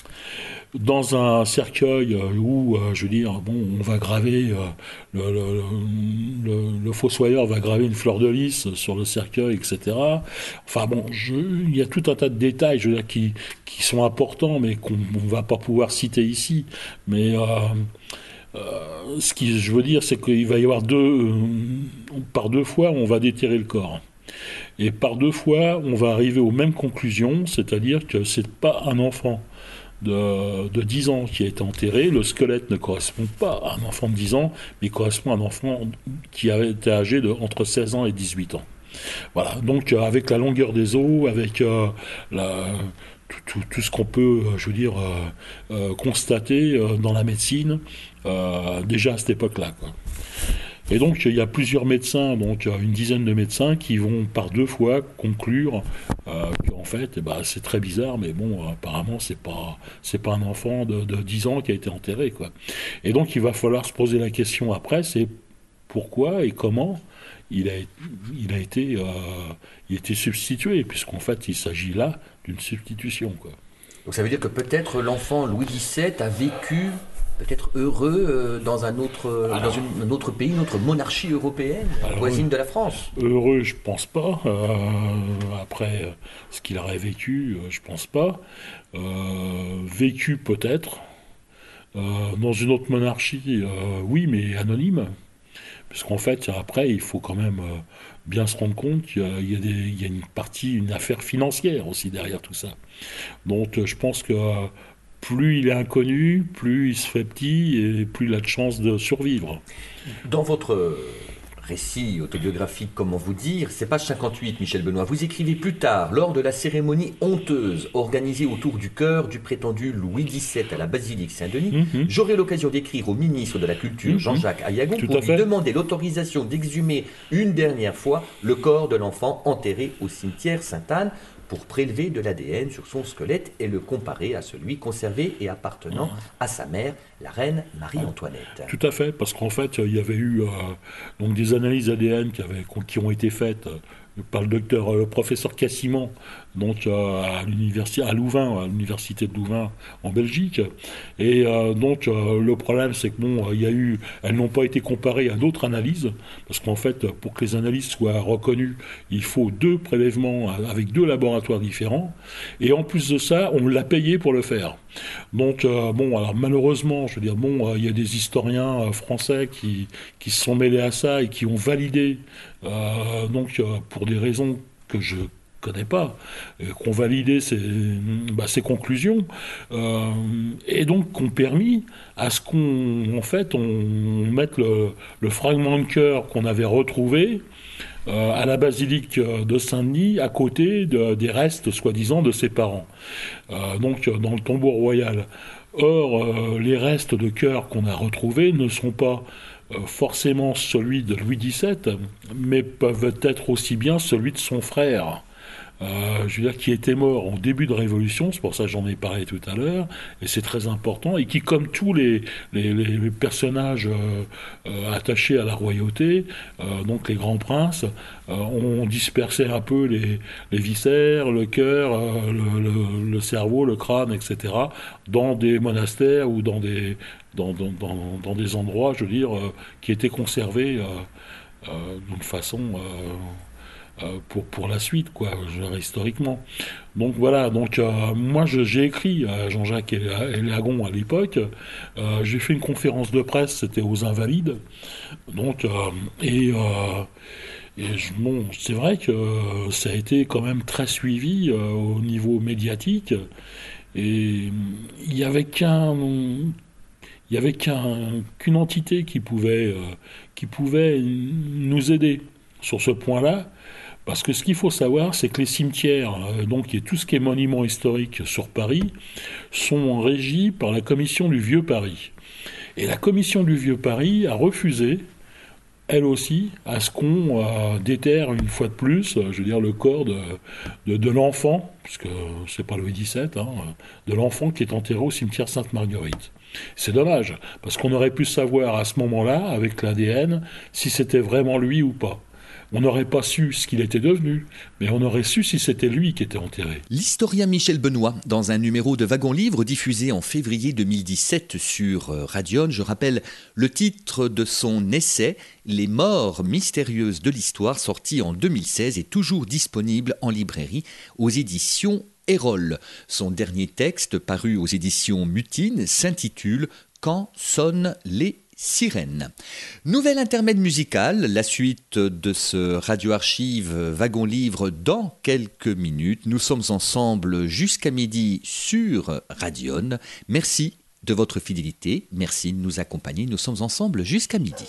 dans un cercueil où, euh, je veux dire, bon, on va graver, euh, le, le, le, le fossoyeur va graver une fleur de lys sur le cercueil, et cetera. Enfin bon, je, il y a tout un tas de détails, je veux dire, qui, qui sont importants, mais qu'on ne va pas pouvoir citer ici. Mais... Euh, Euh, ce que je veux dire, c'est qu'il va y avoir deux, euh, par deux fois, on va déterrer le corps. Et par deux fois, on va arriver aux mêmes conclusions, c'est-à-dire que c'est pas un enfant de, de dix ans qui a été enterré, le squelette ne correspond pas à un enfant de dix ans, mais il correspond à un enfant qui avait été âgé de entre seize ans et dix-huit ans. Voilà, donc euh, avec la longueur des os, avec euh, la... Tout, tout, tout ce qu'on peut, je veux dire, euh, euh, constater euh, dans la médecine, euh, déjà à cette époque-là, quoi. Et donc, il y a plusieurs médecins, donc une dizaine de médecins, qui vont par deux fois conclure euh, euh, qu'en fait, eh ben, c'est très bizarre, mais bon, apparemment, c'est pas, c'est pas un enfant de, de dix ans qui a été enterré, quoi. Et donc, il va falloir se poser la question après, c'est pourquoi et comment il a, il a été, euh, il a été substitué, puisqu'en fait, il s'agit là d'une substitution, quoi. Donc ça veut dire que peut-être l'enfant Louis dix-sept a vécu peut-être heureux euh, dans un autre, alors, dans une, un autre pays, une autre monarchie européenne, alors, voisine de la France. Heureux, je pense pas. Euh, après, euh, ce qu'il aurait vécu, euh, je pense pas. Euh, vécu peut-être. Euh, dans une autre monarchie, euh, oui, mais anonyme. Puisqu'en fait, après, il faut quand même euh, bien se rendre compte qu'il y a, il y a, des, il y a une partie, une affaire financière aussi derrière tout ça. Donc, euh, je pense que euh, plus il est inconnu, plus il se fait petit et plus il a de chances de survivre. Dans votre récit autobiographique, comment vous dire, c'est page cinquante-huit, Michel Benoît, vous écrivez plus tard, lors de la cérémonie honteuse organisée autour du cœur du prétendu Louis dix-sept à la basilique Saint-Denis, mm-hmm. j'aurai l'occasion d'écrire au ministre de la Culture, mm-hmm. Jean-Jacques Ayagon, Tout pour lui demander l'autorisation d'exhumer une dernière fois le corps de l'enfant enterré au cimetière Sainte-Anne, pour prélever de l'A D N sur son squelette et le comparer à celui conservé et appartenant à sa mère, la reine Marie-Antoinette. Tout à fait, parce qu'en fait, il y avait eu euh, donc des analyses A D N qui, avaient, qui ont été faites euh, par le docteur, le professeur Cassimant, donc euh, à l'université, à Louvain, à l'université de Louvain en Belgique. Et euh, donc euh, le problème, c'est que bon, il y a eu, elles n'ont pas été comparées à d'autres analyses, parce qu'en fait, pour que les analyses soient reconnues, il faut deux prélèvements avec deux laboratoires différents. Et en plus de ça, on l'a payé pour le faire. Donc euh, bon, alors malheureusement, je veux dire, bon, il euh, y a des historiens euh, français qui qui se sont mêlés à ça et qui ont validé, euh, donc euh, pour des raisons que je connais pas, euh, qu'on validé ces, bah, ces conclusions, euh, et donc qu'on permis à ce qu'on, en fait, on mette le, le fragment de cœur qu'on avait retrouvé euh, à la basilique de Saint-Denis, à côté de, des restes, soi-disant, de ses parents. Euh, donc, dans le tombeau royal. Or, euh, les restes de cœur qu'on a retrouvés ne sont pas euh, forcément celui de Louis dix-sept, mais peuvent être aussi bien celui de son frère. Euh, je veux dire, qui était mort en début de Révolution, c'est pour ça que j'en ai parlé tout à l'heure, et c'est très important, et qui, comme tous les, les, les personnages euh, euh, attachés à la royauté, euh, donc les grands princes, euh, ont dispersé un peu les, les viscères, le cœur, euh, le, le, le cerveau, le crâne, et cetera, dans des monastères ou dans des, dans, dans, dans, dans des endroits, je veux dire, euh, qui étaient conservés euh, euh, d'une façon... Euh, Pour, pour la suite, quoi, je dirais, historiquement. Donc voilà, donc euh, moi je, j'ai écrit à Jean-Jacques Ayagon à l'époque, euh, j'ai fait une conférence de presse, c'était aux Invalides, donc, euh, et, euh, et je, bon, c'est vrai que ça a été quand même très suivi euh, au niveau médiatique, et il n'y avait qu'un... Il n'y avait qu'un, qu'une entité qui pouvait, euh, qui pouvait nous aider sur ce point-là. Parce que ce qu'il faut savoir, c'est que les cimetières, euh, donc et tout ce qui est monument historique sur Paris, sont régis par la commission du Vieux Paris. Et la commission du Vieux Paris a refusé, elle aussi, à ce qu'on euh, déterre une fois de plus, euh, je veux dire, le corps de, de, de l'enfant, puisque c'est pas Louis dix-sept, hein, de l'enfant qui est enterré au cimetière Sainte-Marguerite. C'est dommage, parce qu'on aurait pu savoir à ce moment-là, avec l'A D N, si c'était vraiment lui ou pas. On n'aurait pas su ce qu'il était devenu, mais on aurait su si c'était lui qui était enterré. L'historien Michel Benoît, dans un numéro de Wagon Livre diffusé en février deux mille dix-sept sur Radion, je rappelle le titre de son essai « Les morts mystérieuses de l'histoire » sorti en deux mille seize et toujours disponible en librairie aux éditions Erol. Son dernier texte, paru aux éditions Mutine, s'intitule « Quand sonnent les sirènes ». Nouvel intermède musical, la suite de ce radio-archive Wagon Livre dans quelques minutes. Nous sommes ensemble jusqu'à midi sur Radion. Merci de votre fidélité, merci de nous accompagner. Nous sommes ensemble jusqu'à midi.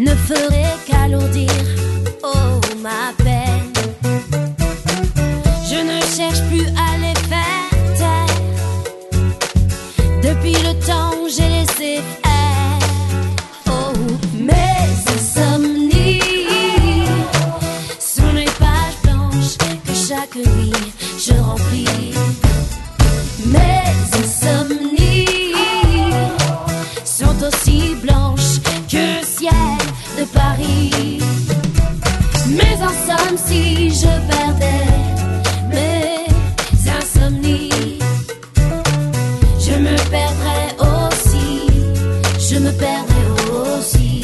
ne ferait qu'alourdir, oh ma peine. Je ne cherche plus à les faire taire. Depuis le temps j'ai laissé faire. Oh, mes insomnies sont les pages blanches que chaque nuit je remplis. Mes insomnies sont aussi blanches que le ciel de Paris. Mes insomnies, si je perdais mes insomnies, je me perdrais aussi, je me perdrais aussi.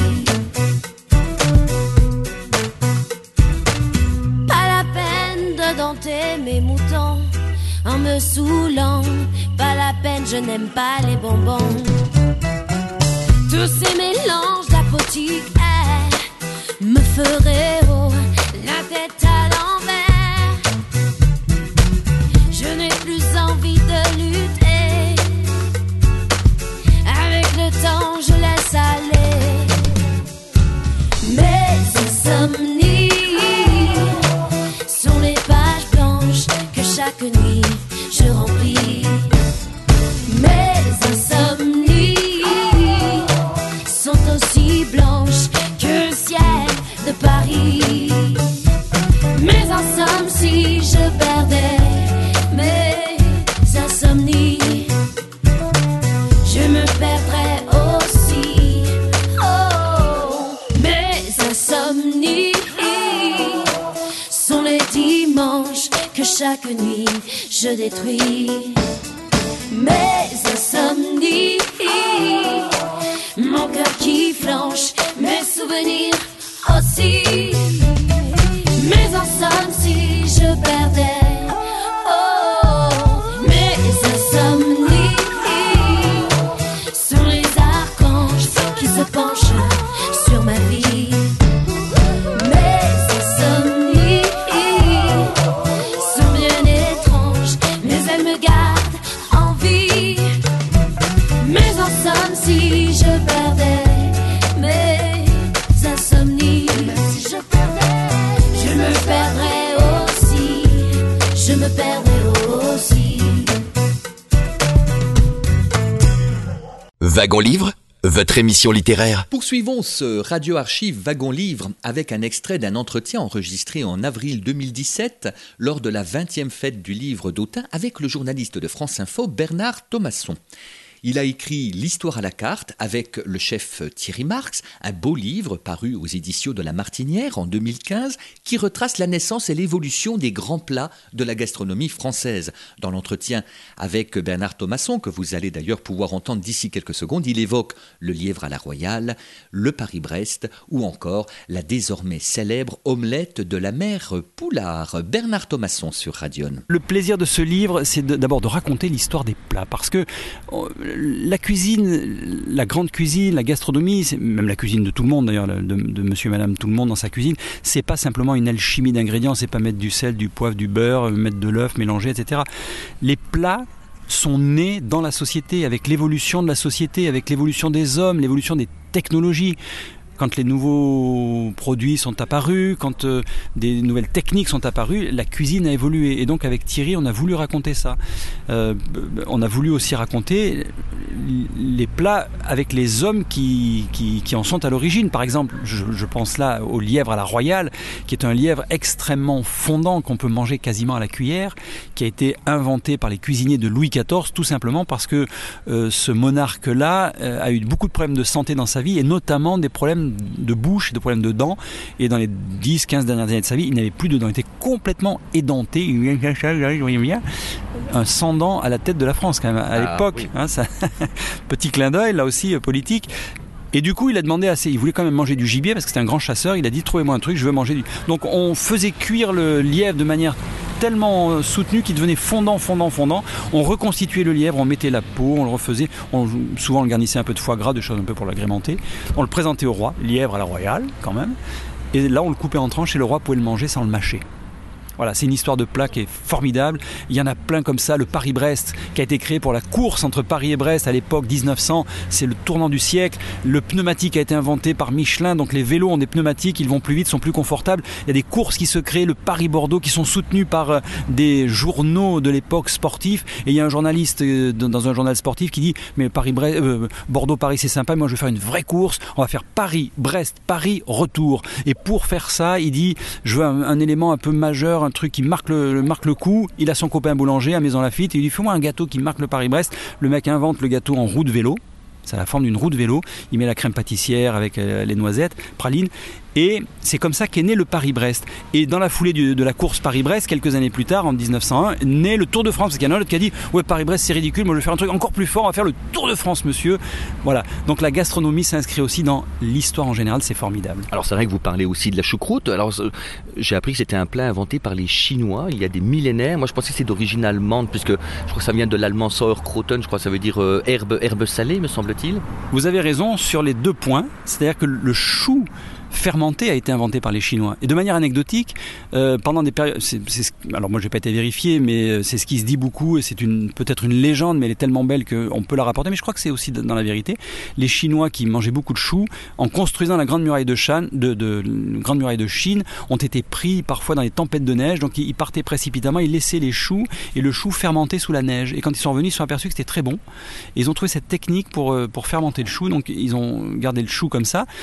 Pas la peine de dompter mes moutons en me saoulant, pas la peine, je n'aime pas les bonbons. Tous ces mélanges d'apothiques eh, me feraient oh, la tête à l'envers. Je n'ai plus envie de lutter. Avec le temps, je laisse aller. Mes insomnies sont les pages blanches que chaque nuit je remplis. Mes insomnies sont aussi blanches que le ciel de Paris. Mes insomnies, si je perdais mes insomnies, je me perdrais aussi. Oh, mes insomnies sont les dimanches que chaque nuit je détruis. Mes insomnies, mon cœur qui flanche, mes souvenirs aussi. Mes insomnies, si je perdais, oh, mes insomnies sont les archanges qui se penchent sur ma vie. Mes insomnies sont bien étranges, mais elles me gardent en vie. Mes insomnies, si je perdais mes insomnies, si je perdais, je me perdrais aussi, je me perdrais aussi. Wagon Livre, votre émission littéraire. Poursuivons ce radio-archive Wagon Livre avec un extrait d'un entretien enregistré en avril deux mille dix-sept lors de la vingtième fête du livre d'Autun avec le journaliste de France Info Bernard Thomasson. Il a écrit L'Histoire à la carte avec le chef Thierry Marx, un beau livre paru aux éditions de La Martinière en deux mille quinze qui retrace la naissance et l'évolution des grands plats de la gastronomie française. Dans l'entretien avec Bernard Thomasson, que vous allez d'ailleurs pouvoir entendre d'ici quelques secondes, il évoque le lièvre à la royale, le Paris-Brest ou encore la désormais célèbre omelette de la mère Poulard. Bernard Thomasson sur Radion. Le plaisir de ce livre, c'est de, d'abord de raconter l'histoire des plats parce que la cuisine, la grande cuisine, la gastronomie, c'est même la cuisine de tout le monde d'ailleurs, de, de monsieur et madame tout le monde dans sa cuisine, c'est pas simplement une alchimie d'ingrédients, c'est pas mettre du sel, du poivre, du beurre, mettre de l'œuf, mélanger, et cetera. Les plats sont nés dans la société, avec l'évolution de la société, avec l'évolution des hommes, l'évolution des technologies. Quand les nouveaux produits sont apparus, quand euh, des nouvelles techniques sont apparues, la cuisine a évolué. Et donc avec Thierry, on a voulu raconter ça. Euh, on a voulu aussi raconter les plats avec les hommes qui, qui, qui en sont à l'origine. Par exemple, je, je pense là au lièvre à la royale, qui est un lièvre extrêmement fondant qu'on peut manger quasiment à la cuillère, qui a été inventé par les cuisiniers de Louis quatorze, tout simplement parce que euh, ce monarque-là euh, a eu beaucoup de problèmes de santé dans sa vie, et notamment des problèmes de bouche, des problèmes de dents, et dans les dix quinze dernières années de sa vie, il n'avait plus de dents, il était complètement édenté, un sans dents à la tête de la France quand même, à ah, l'époque, oui. hein, ça... petit clin d'œil, là aussi politique. Et du coup, il a demandé assez. Il voulait quand même manger du gibier parce que c'était un grand chasseur. Il a dit trouvez-moi un truc, je veux manger du. Donc, on faisait cuire le lièvre de manière tellement soutenue qu'il devenait fondant, fondant, fondant. On reconstituait le lièvre, on mettait la peau, on le refaisait. On, souvent, on le garnissait un peu de foie gras, de choses un peu pour l'agrémenter. On le présentait au roi, lièvre à la royale, quand même. Et là, on le coupait en tranches et le roi pouvait le manger sans le mâcher. Voilà, c'est une histoire de plat qui est formidable. Il y en a plein comme ça. Le Paris-Brest, qui a été créé pour la course entre Paris et Brest à l'époque dix-neuf cents, c'est le tournant du siècle. Le pneumatique a été inventé par Michelin, donc les vélos ont des pneumatiques, ils vont plus vite, sont plus confortables. Il y a des courses qui se créent, le Paris-Bordeaux, qui sont soutenues par euh, des journaux de l'époque sportifs. Et il y a un journaliste euh, dans un journal sportif qui dit mais Paris-Brest, euh, Bordeaux-Paris c'est sympa, moi je vais faire une vraie course, on va faire Paris-Brest, Paris-Retour. Et pour faire ça, il dit je veux un, un élément un peu majeur, un truc qui marque le, marque le coup. Il a son copain boulanger à Maison Lafitte et il dit fais-moi un gâteau qui marque le Paris-Brest. Le mec invente le gâteau en roue de vélo. Ça a la forme d'une roue de vélo. Il met la crème pâtissière avec euh, les noisettes, pralines. Et c'est comme ça qu'est né le Paris-Brest. Et dans la foulée du, de la course Paris-Brest, quelques années plus tard, en dix-neuf cent un, naît le Tour de France. Parce qu'il y en a un autre qui a dit ouais, Paris-Brest c'est ridicule, moi je vais faire un truc encore plus fort, on va faire le Tour de France, monsieur. Voilà. Donc la gastronomie s'inscrit aussi dans l'histoire en général, c'est formidable. Alors c'est vrai que vous parlez aussi de la choucroute. Alors j'ai appris que c'était un plat inventé par les Chinois il y a des millénaires. Moi je pensais que c'est d'origine allemande, puisque je crois que ça vient de l'allemand Sauerkrauten, je crois que ça veut dire euh, herbe, herbe salée, me semble-t-il. Vous avez raison sur les deux points, c'est-à-dire que le chou fermenté a été inventé par les Chinois. Et de manière anecdotique, euh, pendant des périodes... C'est, c'est, alors moi, je n'ai pas été vérifié, mais c'est ce qui se dit beaucoup, et c'est une, peut-être une légende, mais elle est tellement belle qu'on peut la rapporter, mais je crois que c'est aussi dans la vérité. Les Chinois qui mangeaient beaucoup de choux, en construisant la Grande Muraille de, Chine, de, de, de, Grande Muraille de Chine, ont été pris parfois dans les tempêtes de neige, donc ils partaient précipitamment, ils laissaient les choux, et le chou fermentait sous la neige. Et quand ils sont revenus, ils se sont aperçus que c'était très bon. Et ils ont trouvé cette technique pour, pour fermenter le chou, donc ils ont gardé le chou comme ça.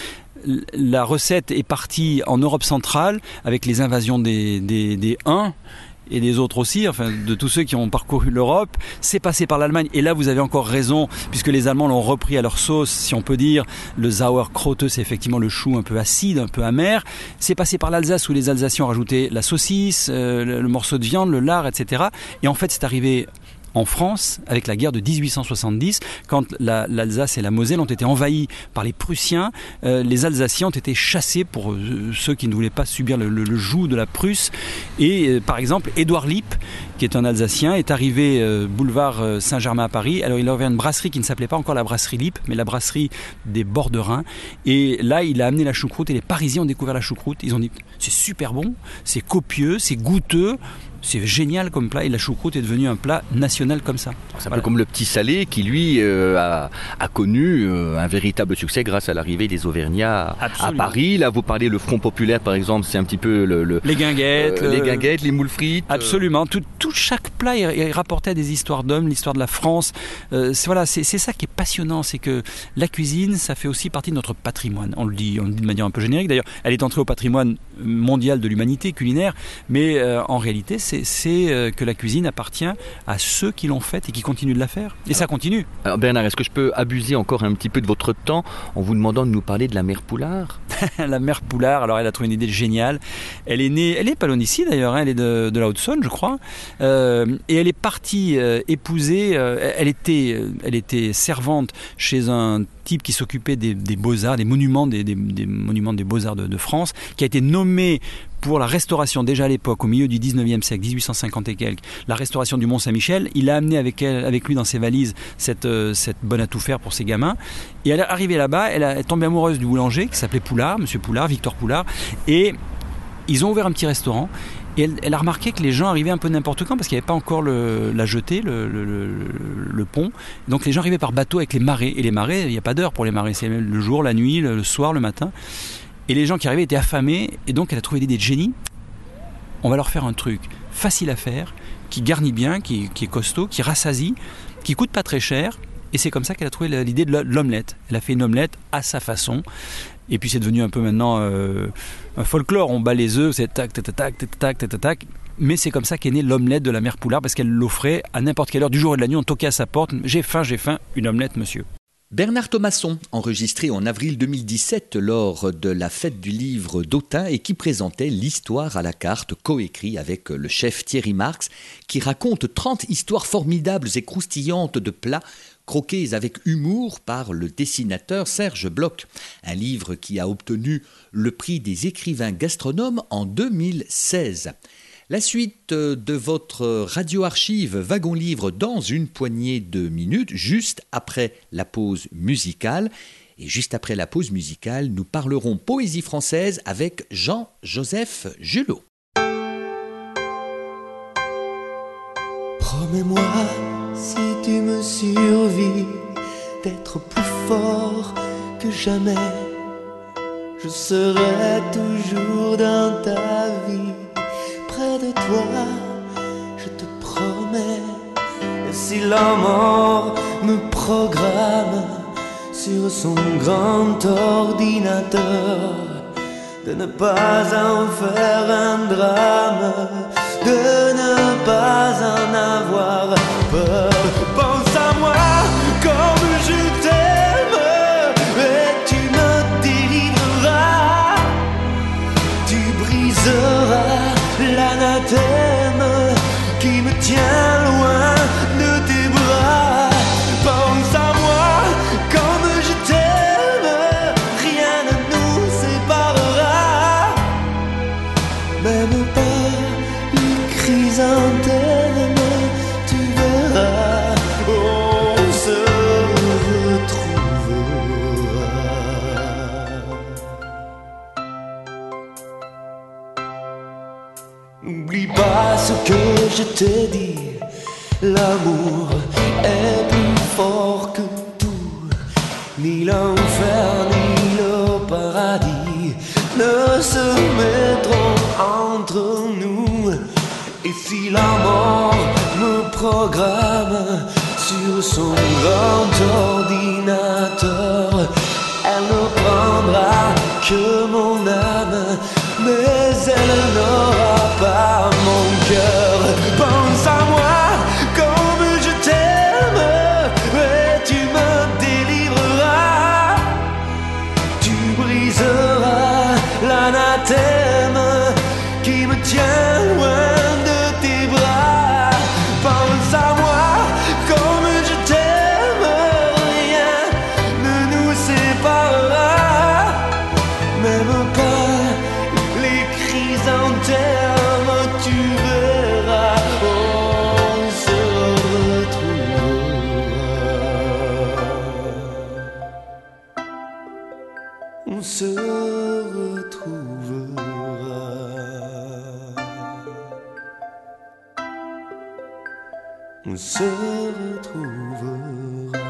La recette est partie en Europe centrale avec les invasions des, des, des Huns et des autres aussi, enfin de tous ceux qui ont parcouru l'Europe. C'est passé par l'Allemagne et là vous avez encore raison puisque les Allemands l'ont repris à leur sauce, si on peut dire. Le Sauerkraut, c'est effectivement le chou un peu acide, un peu amer. C'est passé par l'Alsace où les Alsaciens ont rajouté la saucisse, euh, le, le morceau de viande, le lard, et cetera. Et en fait c'est arrivé en France, avec la guerre de dix-huit cent soixante-dix, quand la, l'Alsace et la Moselle ont été envahies par les Prussiens, euh, les Alsaciens ont été chassés pour euh, ceux qui ne voulaient pas subir le, le, le joug de la Prusse. Et euh, par exemple, Édouard Lippe, qui est un Alsacien, est arrivé euh, boulevard euh, Saint-Germain à Paris. Alors il a ouvert une brasserie qui ne s'appelait pas encore la brasserie Lippe, mais la brasserie des bords de Rhin. Et là, il a amené la choucroute et les Parisiens ont découvert la choucroute. Ils ont dit, c'est super bon, c'est copieux, c'est goûteux. C'est génial comme plat et la choucroute est devenue un plat national comme ça. C'est un voilà. peu comme le petit salé qui lui euh, a, a connu euh, un véritable succès grâce à l'arrivée des Auvergnats à, à Paris. Là vous parlez le Front Populaire par exemple, c'est un petit peu le, le les guinguettes, euh, les guinguettes, les moules frites. Absolument, tout, tout chaque plat est, est rapporté à des histoires d'hommes, l'histoire de la France. Euh, c'est, voilà, c'est, c'est ça qui est passionnant, c'est que la cuisine, ça fait aussi partie de notre patrimoine. On le dit, on le dit de manière un peu générique. D'ailleurs, elle est entrée au patrimoine mondial de l'humanité culinaire, mais euh, en réalité, c'est C'est, c'est que la cuisine appartient à ceux qui l'ont faite et qui continuent de la faire. Et alors, ça continue. Alors Bernard, est-ce que je peux abuser encore un petit peu de votre temps en vous demandant de nous parler de la mère Poulard ? La mère Poulard, alors elle a trouvé une idée géniale. Elle est née, elle est pas loin d'ici d'ailleurs, hein, elle est de, de la Haute-Saône, je crois. Euh, et elle est partie euh, épouser, euh, elle, était, euh, elle était servante chez un type qui s'occupait des, des beaux-arts, des monuments des, des, des monuments des beaux-arts de, de France, qui a été nommé pour la restauration, déjà à l'époque, au milieu du dix-neuvième siècle, dix-huit cent cinquante et quelques, la restauration du Mont-Saint-Michel. Il a amené avec, elle, avec lui dans ses valises cette, euh, cette bonne à tout faire pour ses gamins. Et elle est arrivée là-bas, elle est tombée amoureuse du boulanger qui s'appelait Poulard, Monsieur Poulard, Victor Poulard. Et ils ont ouvert un petit restaurant. Et elle, elle a remarqué que les gens arrivaient un peu n'importe quand parce qu'il n'y avait pas encore le, la jetée, le, le, le, le pont. Donc les gens arrivaient par bateau avec les marées. Et les marées, il n'y a pas d'heure pour les marées. C'est le jour, la nuit, le, le soir, le matin. Et les gens qui arrivaient étaient affamés. Et donc elle a trouvé l'idée de génie. On va leur faire un truc facile à faire, qui garnit bien, qui, qui est costaud, qui rassasie, qui coûte pas très cher. Et c'est comme ça qu'elle a trouvé l'idée de l'omelette. Elle a fait une omelette à sa façon. Et puis c'est devenu un peu maintenant euh, un folklore. On bat les œufs, c'est tac, tac, tac, tac, tac, tac, tac. Mais c'est comme ça qu'est née l'omelette de la mère Poulard, parce qu'elle l'offrait à n'importe quelle heure du jour et de la nuit. On toquait à sa porte. J'ai faim, j'ai faim, une omelette, monsieur. Bernard Thomasson, enregistré en avril deux mille dix-sept lors de la fête du livre d'Autun et qui présentait l'histoire à la carte, coécrit avec le chef Thierry Marx, qui raconte trente histoires formidables et croustillantes de plats croqués avec humour par le dessinateur Serge Bloch. Un livre qui a obtenu le prix des écrivains gastronomes en deux mille seize. La suite de votre radio-archive Wagon Livre dans une poignée de minutes, juste après la pause musicale. Et juste après la pause musicale, nous parlerons poésie française avec Jean-Joseph Julot. Promets-moi, si tu me survis, d'être plus fort que jamais. Je serai toujours dans ta vie, près de toi, je te promets. Et si la mort me programme sur son grand ordinateur, de ne pas en faire un drame, de ne pas en avoir peur. Pense à moi comme je t'aime, et tu me délivreras. Tu briseras l'anathème qui me tient loin de tes bras. Pense à moi comme je t'aime, rien ne nous séparera, même pas les chrysanthèmes, tu verras, on se retrouvera. N'oublie pas ce que je t'ai dit, l'amour est plus fort que tout, ni l'enfer ni le paradis ne se mettront entre nous. Et si la mort me programme sur son grand ordinateur, elle ne prendra que mon âme, mais elle n'aura pas mon cœur. Pense à moi comme je t'aime, et tu me délivreras. Tu briseras l'anathème qui me tient loin de tes bras. Pense à moi comme je t'aime, rien ne nous séparera, même pas les chrysanthèmes, tu verras, on se retrouvera. On se retrouvera. On se retrouvera.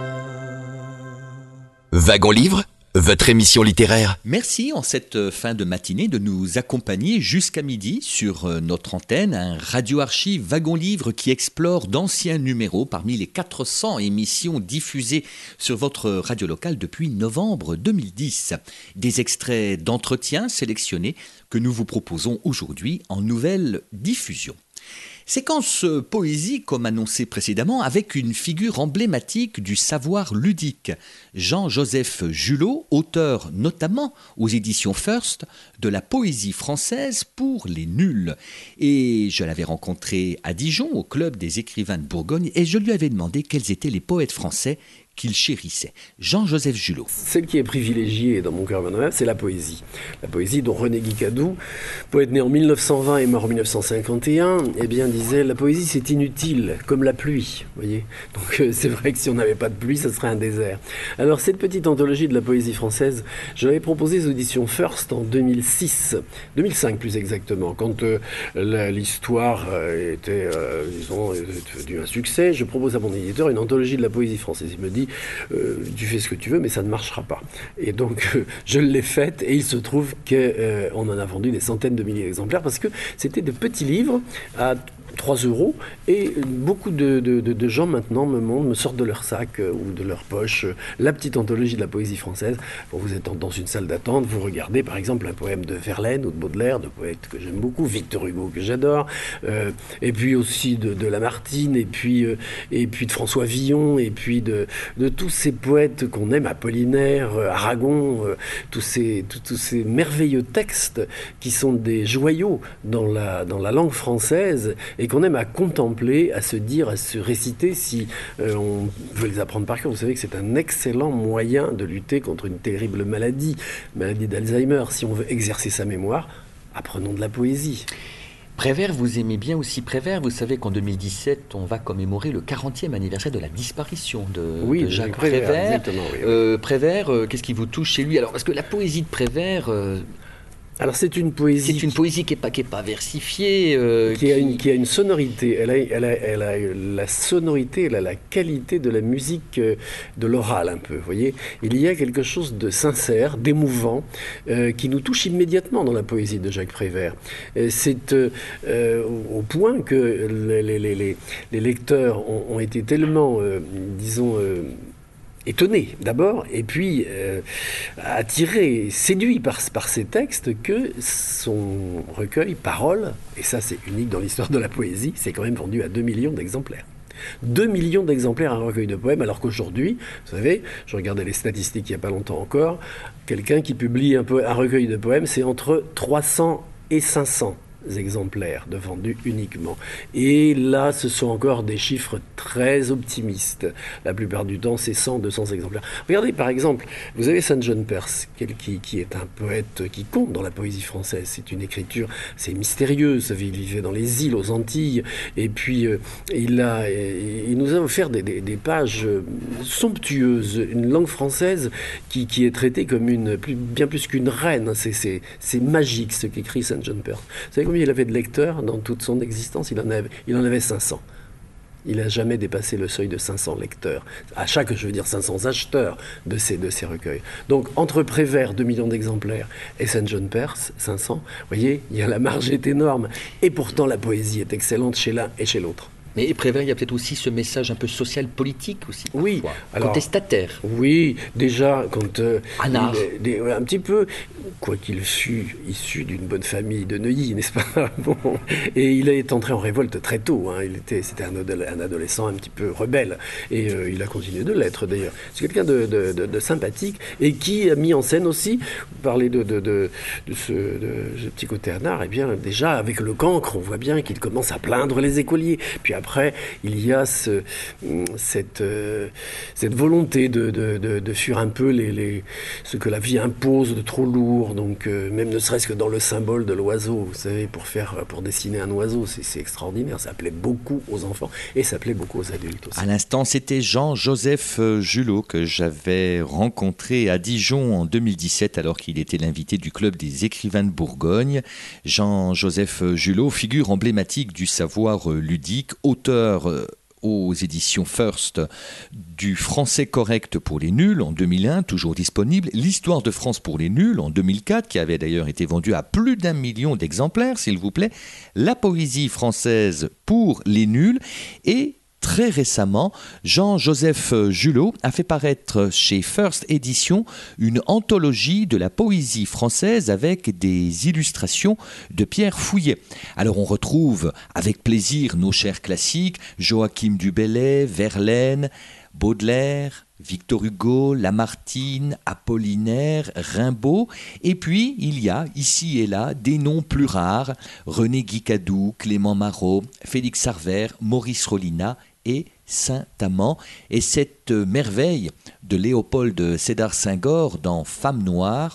Wagon Livre, votre émission littéraire. Merci en cette fin de matinée de nous accompagner jusqu'à midi sur notre antenne, un radio-archive Wagon Livre qui explore d'anciens numéros parmi les quatre cents émissions diffusées sur votre radio locale depuis novembre deux mille dix. Des extraits d'entretiens sélectionnés que nous vous proposons aujourd'hui en nouvelle diffusion. Séquence poésie, comme annoncé précédemment, avec une figure emblématique du savoir ludique. Jean-Joseph Julot, auteur notamment aux éditions First de la poésie française pour les nuls. Et je l'avais rencontré à Dijon, au Club des écrivains de Bourgogne, et je lui avais demandé quels étaient les poètes français qu'il chérissait. Jean-Joseph Julot. Celle qui est privilégiée dans mon cœur, c'est la poésie. La poésie dont René Guicadou, poète né en mille neuf cent vingt et mort en mille neuf cent cinquante et un, eh bien disait la poésie c'est inutile, comme la pluie. Voyez. Donc euh, c'est vrai que si on n'avait pas de pluie, ça serait un désert. Alors cette petite anthologie de la poésie française, je l'avais proposée aux éditions First en deux mille six, deux mille cinq plus exactement, quand euh, la, l'histoire euh, était, euh, disons, devenue un succès. Je propose à mon éditeur une anthologie de la poésie française. Il me dit Euh, tu fais ce que tu veux mais ça ne marchera pas, et donc euh, je l'ai faite, et il se trouve qu'on euh, en a vendu des centaines de milliers d'exemplaires parce que c'était de petits livres à trois euros, et beaucoup de, de, de, de gens maintenant me montrent, me sortent de leur sac euh, ou de leur poche euh, la petite anthologie de la poésie française. Bon, vous êtes dans une salle d'attente, vous regardez par exemple un poème de Verlaine ou de Baudelaire, de poètes que j'aime beaucoup, Victor Hugo que j'adore, euh, et puis aussi de, de Lamartine, et puis, euh, et puis de François Villon, et puis de, de tous ces poètes qu'on aime, Apollinaire, euh, Aragon, euh, tous, ces, tous, tous ces merveilleux textes qui sont des joyaux dans la, dans la langue française, et qu'on aime à contempler, à se dire, à se réciter si euh, on veut les apprendre par cœur. Vous savez que c'est un excellent moyen de lutter contre une terrible maladie, maladie d'Alzheimer. Si on veut exercer sa mémoire, apprenons de la poésie. Prévert, vous aimez bien aussi Prévert. Vous savez qu'en deux mille dix-sept, on va commémorer le quarantième anniversaire de la disparition de, oui, de Jacques Prévert. Prévert. Exactement, oui, oui. Euh, Prévert, euh, qu'est-ce qui vous touche chez lui? Alors, parce que la poésie de Prévert... Euh, Alors c'est une poésie. C'est une poésie qui n'est pas, qui est pas versifiée. Euh, qui, a une, qui a une sonorité. Elle a, elle, a, elle a la sonorité, elle a la qualité de la musique, euh, de l'oral un peu. Vous voyez, il y a quelque chose de sincère, d'émouvant, euh, qui nous touche immédiatement dans la poésie de Jacques Prévert. Euh, c'est euh, euh, au point que les, les, les, les lecteurs ont, ont été tellement, euh, disons, euh, étonné d'abord, et puis euh, attiré, séduit par, par ces textes, que son recueil Paroles, et ça c'est unique dans l'histoire de la poésie, c'est quand même vendu à deux millions d'exemplaires. deux millions d'exemplaires un recueil de poèmes, alors qu'aujourd'hui, vous savez, je regardais les statistiques il n'y a pas longtemps encore, quelqu'un qui publie un, peu, un recueil de poèmes, c'est entre trois cents et cinq cents exemplaires de vendus uniquement. Et là, ce sont encore des chiffres très optimistes. La plupart du temps, c'est cent, deux cents exemplaires. Regardez, par exemple, vous avez Saint John Perse, qui, qui est un poète qui compte dans la poésie française. C'est une écriture, c'est mystérieux. Vous savez, il vivait dans les îles, aux Antilles, et puis euh, il, a, il nous a offert des, des, des pages somptueuses, une langue française qui, qui est traitée comme une, plus, bien plus qu'une reine. C'est, c'est, c'est magique ce qu'écrit Saint John Perse. Vous savez combien il avait de lecteurs dans toute son existence? Il en avait, il en avait cinq cents. Il n'a jamais dépassé le seuil de cinq cents lecteurs. À chaque, je veux dire, cinq cents acheteurs de ces, de ces recueils. Donc, entre Prévert, deux millions d'exemplaires, et Saint John Perse, cinq cents, vous voyez, il y a, la marge est énorme. Et pourtant, la poésie est excellente chez l'un et chez l'autre. Mais Prévert, il y a peut-être aussi ce message un peu social-politique aussi. Oui. Alors, contestataire. Oui, déjà, quand... Euh, Anard. Il, des, un petit peu, quoiqu'il fût issu d'une bonne famille de Neuilly, n'est-ce pas? Bon. Et il est entré en révolte très tôt. Hein. Il était, c'était un, un adolescent un petit peu rebelle. Et euh, il a continué de l'être, d'ailleurs. C'est quelqu'un de, de, de, de sympathique et qui a mis en scène aussi, vous parlez de, de, de, de, ce, de ce petit côté Anard, eh bien, déjà, avec le cancre, on voit bien qu'il commence à plaindre les écoliers. Puis après, il y a ce, cette, euh, cette volonté de, de, de, de fuir un peu les, les, ce que la vie impose de trop lourd, donc euh, même ne serait-ce que dans le symbole de l'oiseau, vous savez, pour, faire, pour dessiner un oiseau, c'est, c'est extraordinaire, ça plaît beaucoup aux enfants et ça plaît beaucoup aux adultes aussi. À l'instant, c'était Jean-Joseph Julot que j'avais rencontré à Dijon en deux mille dix-sept alors qu'il était l'invité du Club des écrivains de Bourgogne. Jean-Joseph Julot, figure emblématique du savoir ludique, auteur aux éditions First du Français correct pour les nuls en deux mille un, toujours disponible, l'Histoire de France pour les nuls en deux mille quatre, qui avait d'ailleurs été vendu à plus d'un million d'exemplaires, s'il vous plaît, la poésie française pour les nuls, et très récemment, Jean-Joseph Julot a fait paraître chez First Édition une anthologie de la poésie française avec des illustrations de Pierre Fouillet. Alors on retrouve avec plaisir nos chers classiques, Joachim du Bellay, Verlaine, Baudelaire, Victor Hugo, Lamartine, Apollinaire, Rimbaud, et puis il y a ici et là des noms plus rares, René Guicadou, Clément Marot, Félix Sarvère, Maurice Rollina et Saint-Amand. Et cette merveille de Léopold Sédar Senghor dans Femme noire,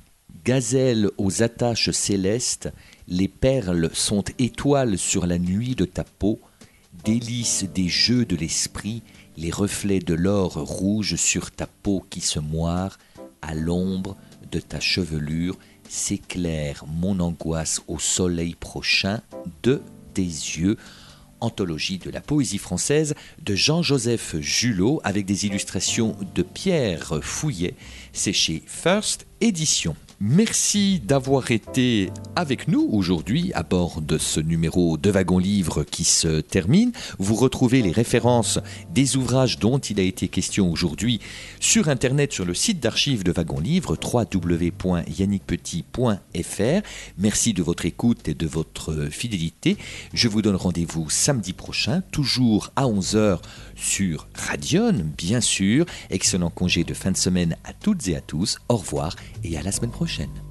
gazelle aux attaches célestes, les perles sont étoiles sur la nuit de ta peau, délices des jeux de l'esprit, les reflets de l'or rouge sur ta peau qui se moire, à l'ombre de ta chevelure, s'éclaire mon angoisse au soleil prochain de tes yeux. Anthologie de la poésie française de Jean-Joseph Julot avec des illustrations de Pierre Fouillet. C'est chez First Édition. Merci d'avoir été avec nous aujourd'hui à bord de ce numéro de Wagon Livre qui se termine. Vous retrouvez les références des ouvrages dont il a été question aujourd'hui sur Internet, sur le site d'archives de Wagon Livre, w w w point yannick petit point f r. Merci de votre écoute et de votre fidélité. Je vous donne rendez-vous samedi prochain, toujours à onze heures sur Radion, bien sûr. Excellent congé de fin de semaine à toutes et à tous. Au revoir et à la semaine prochaine.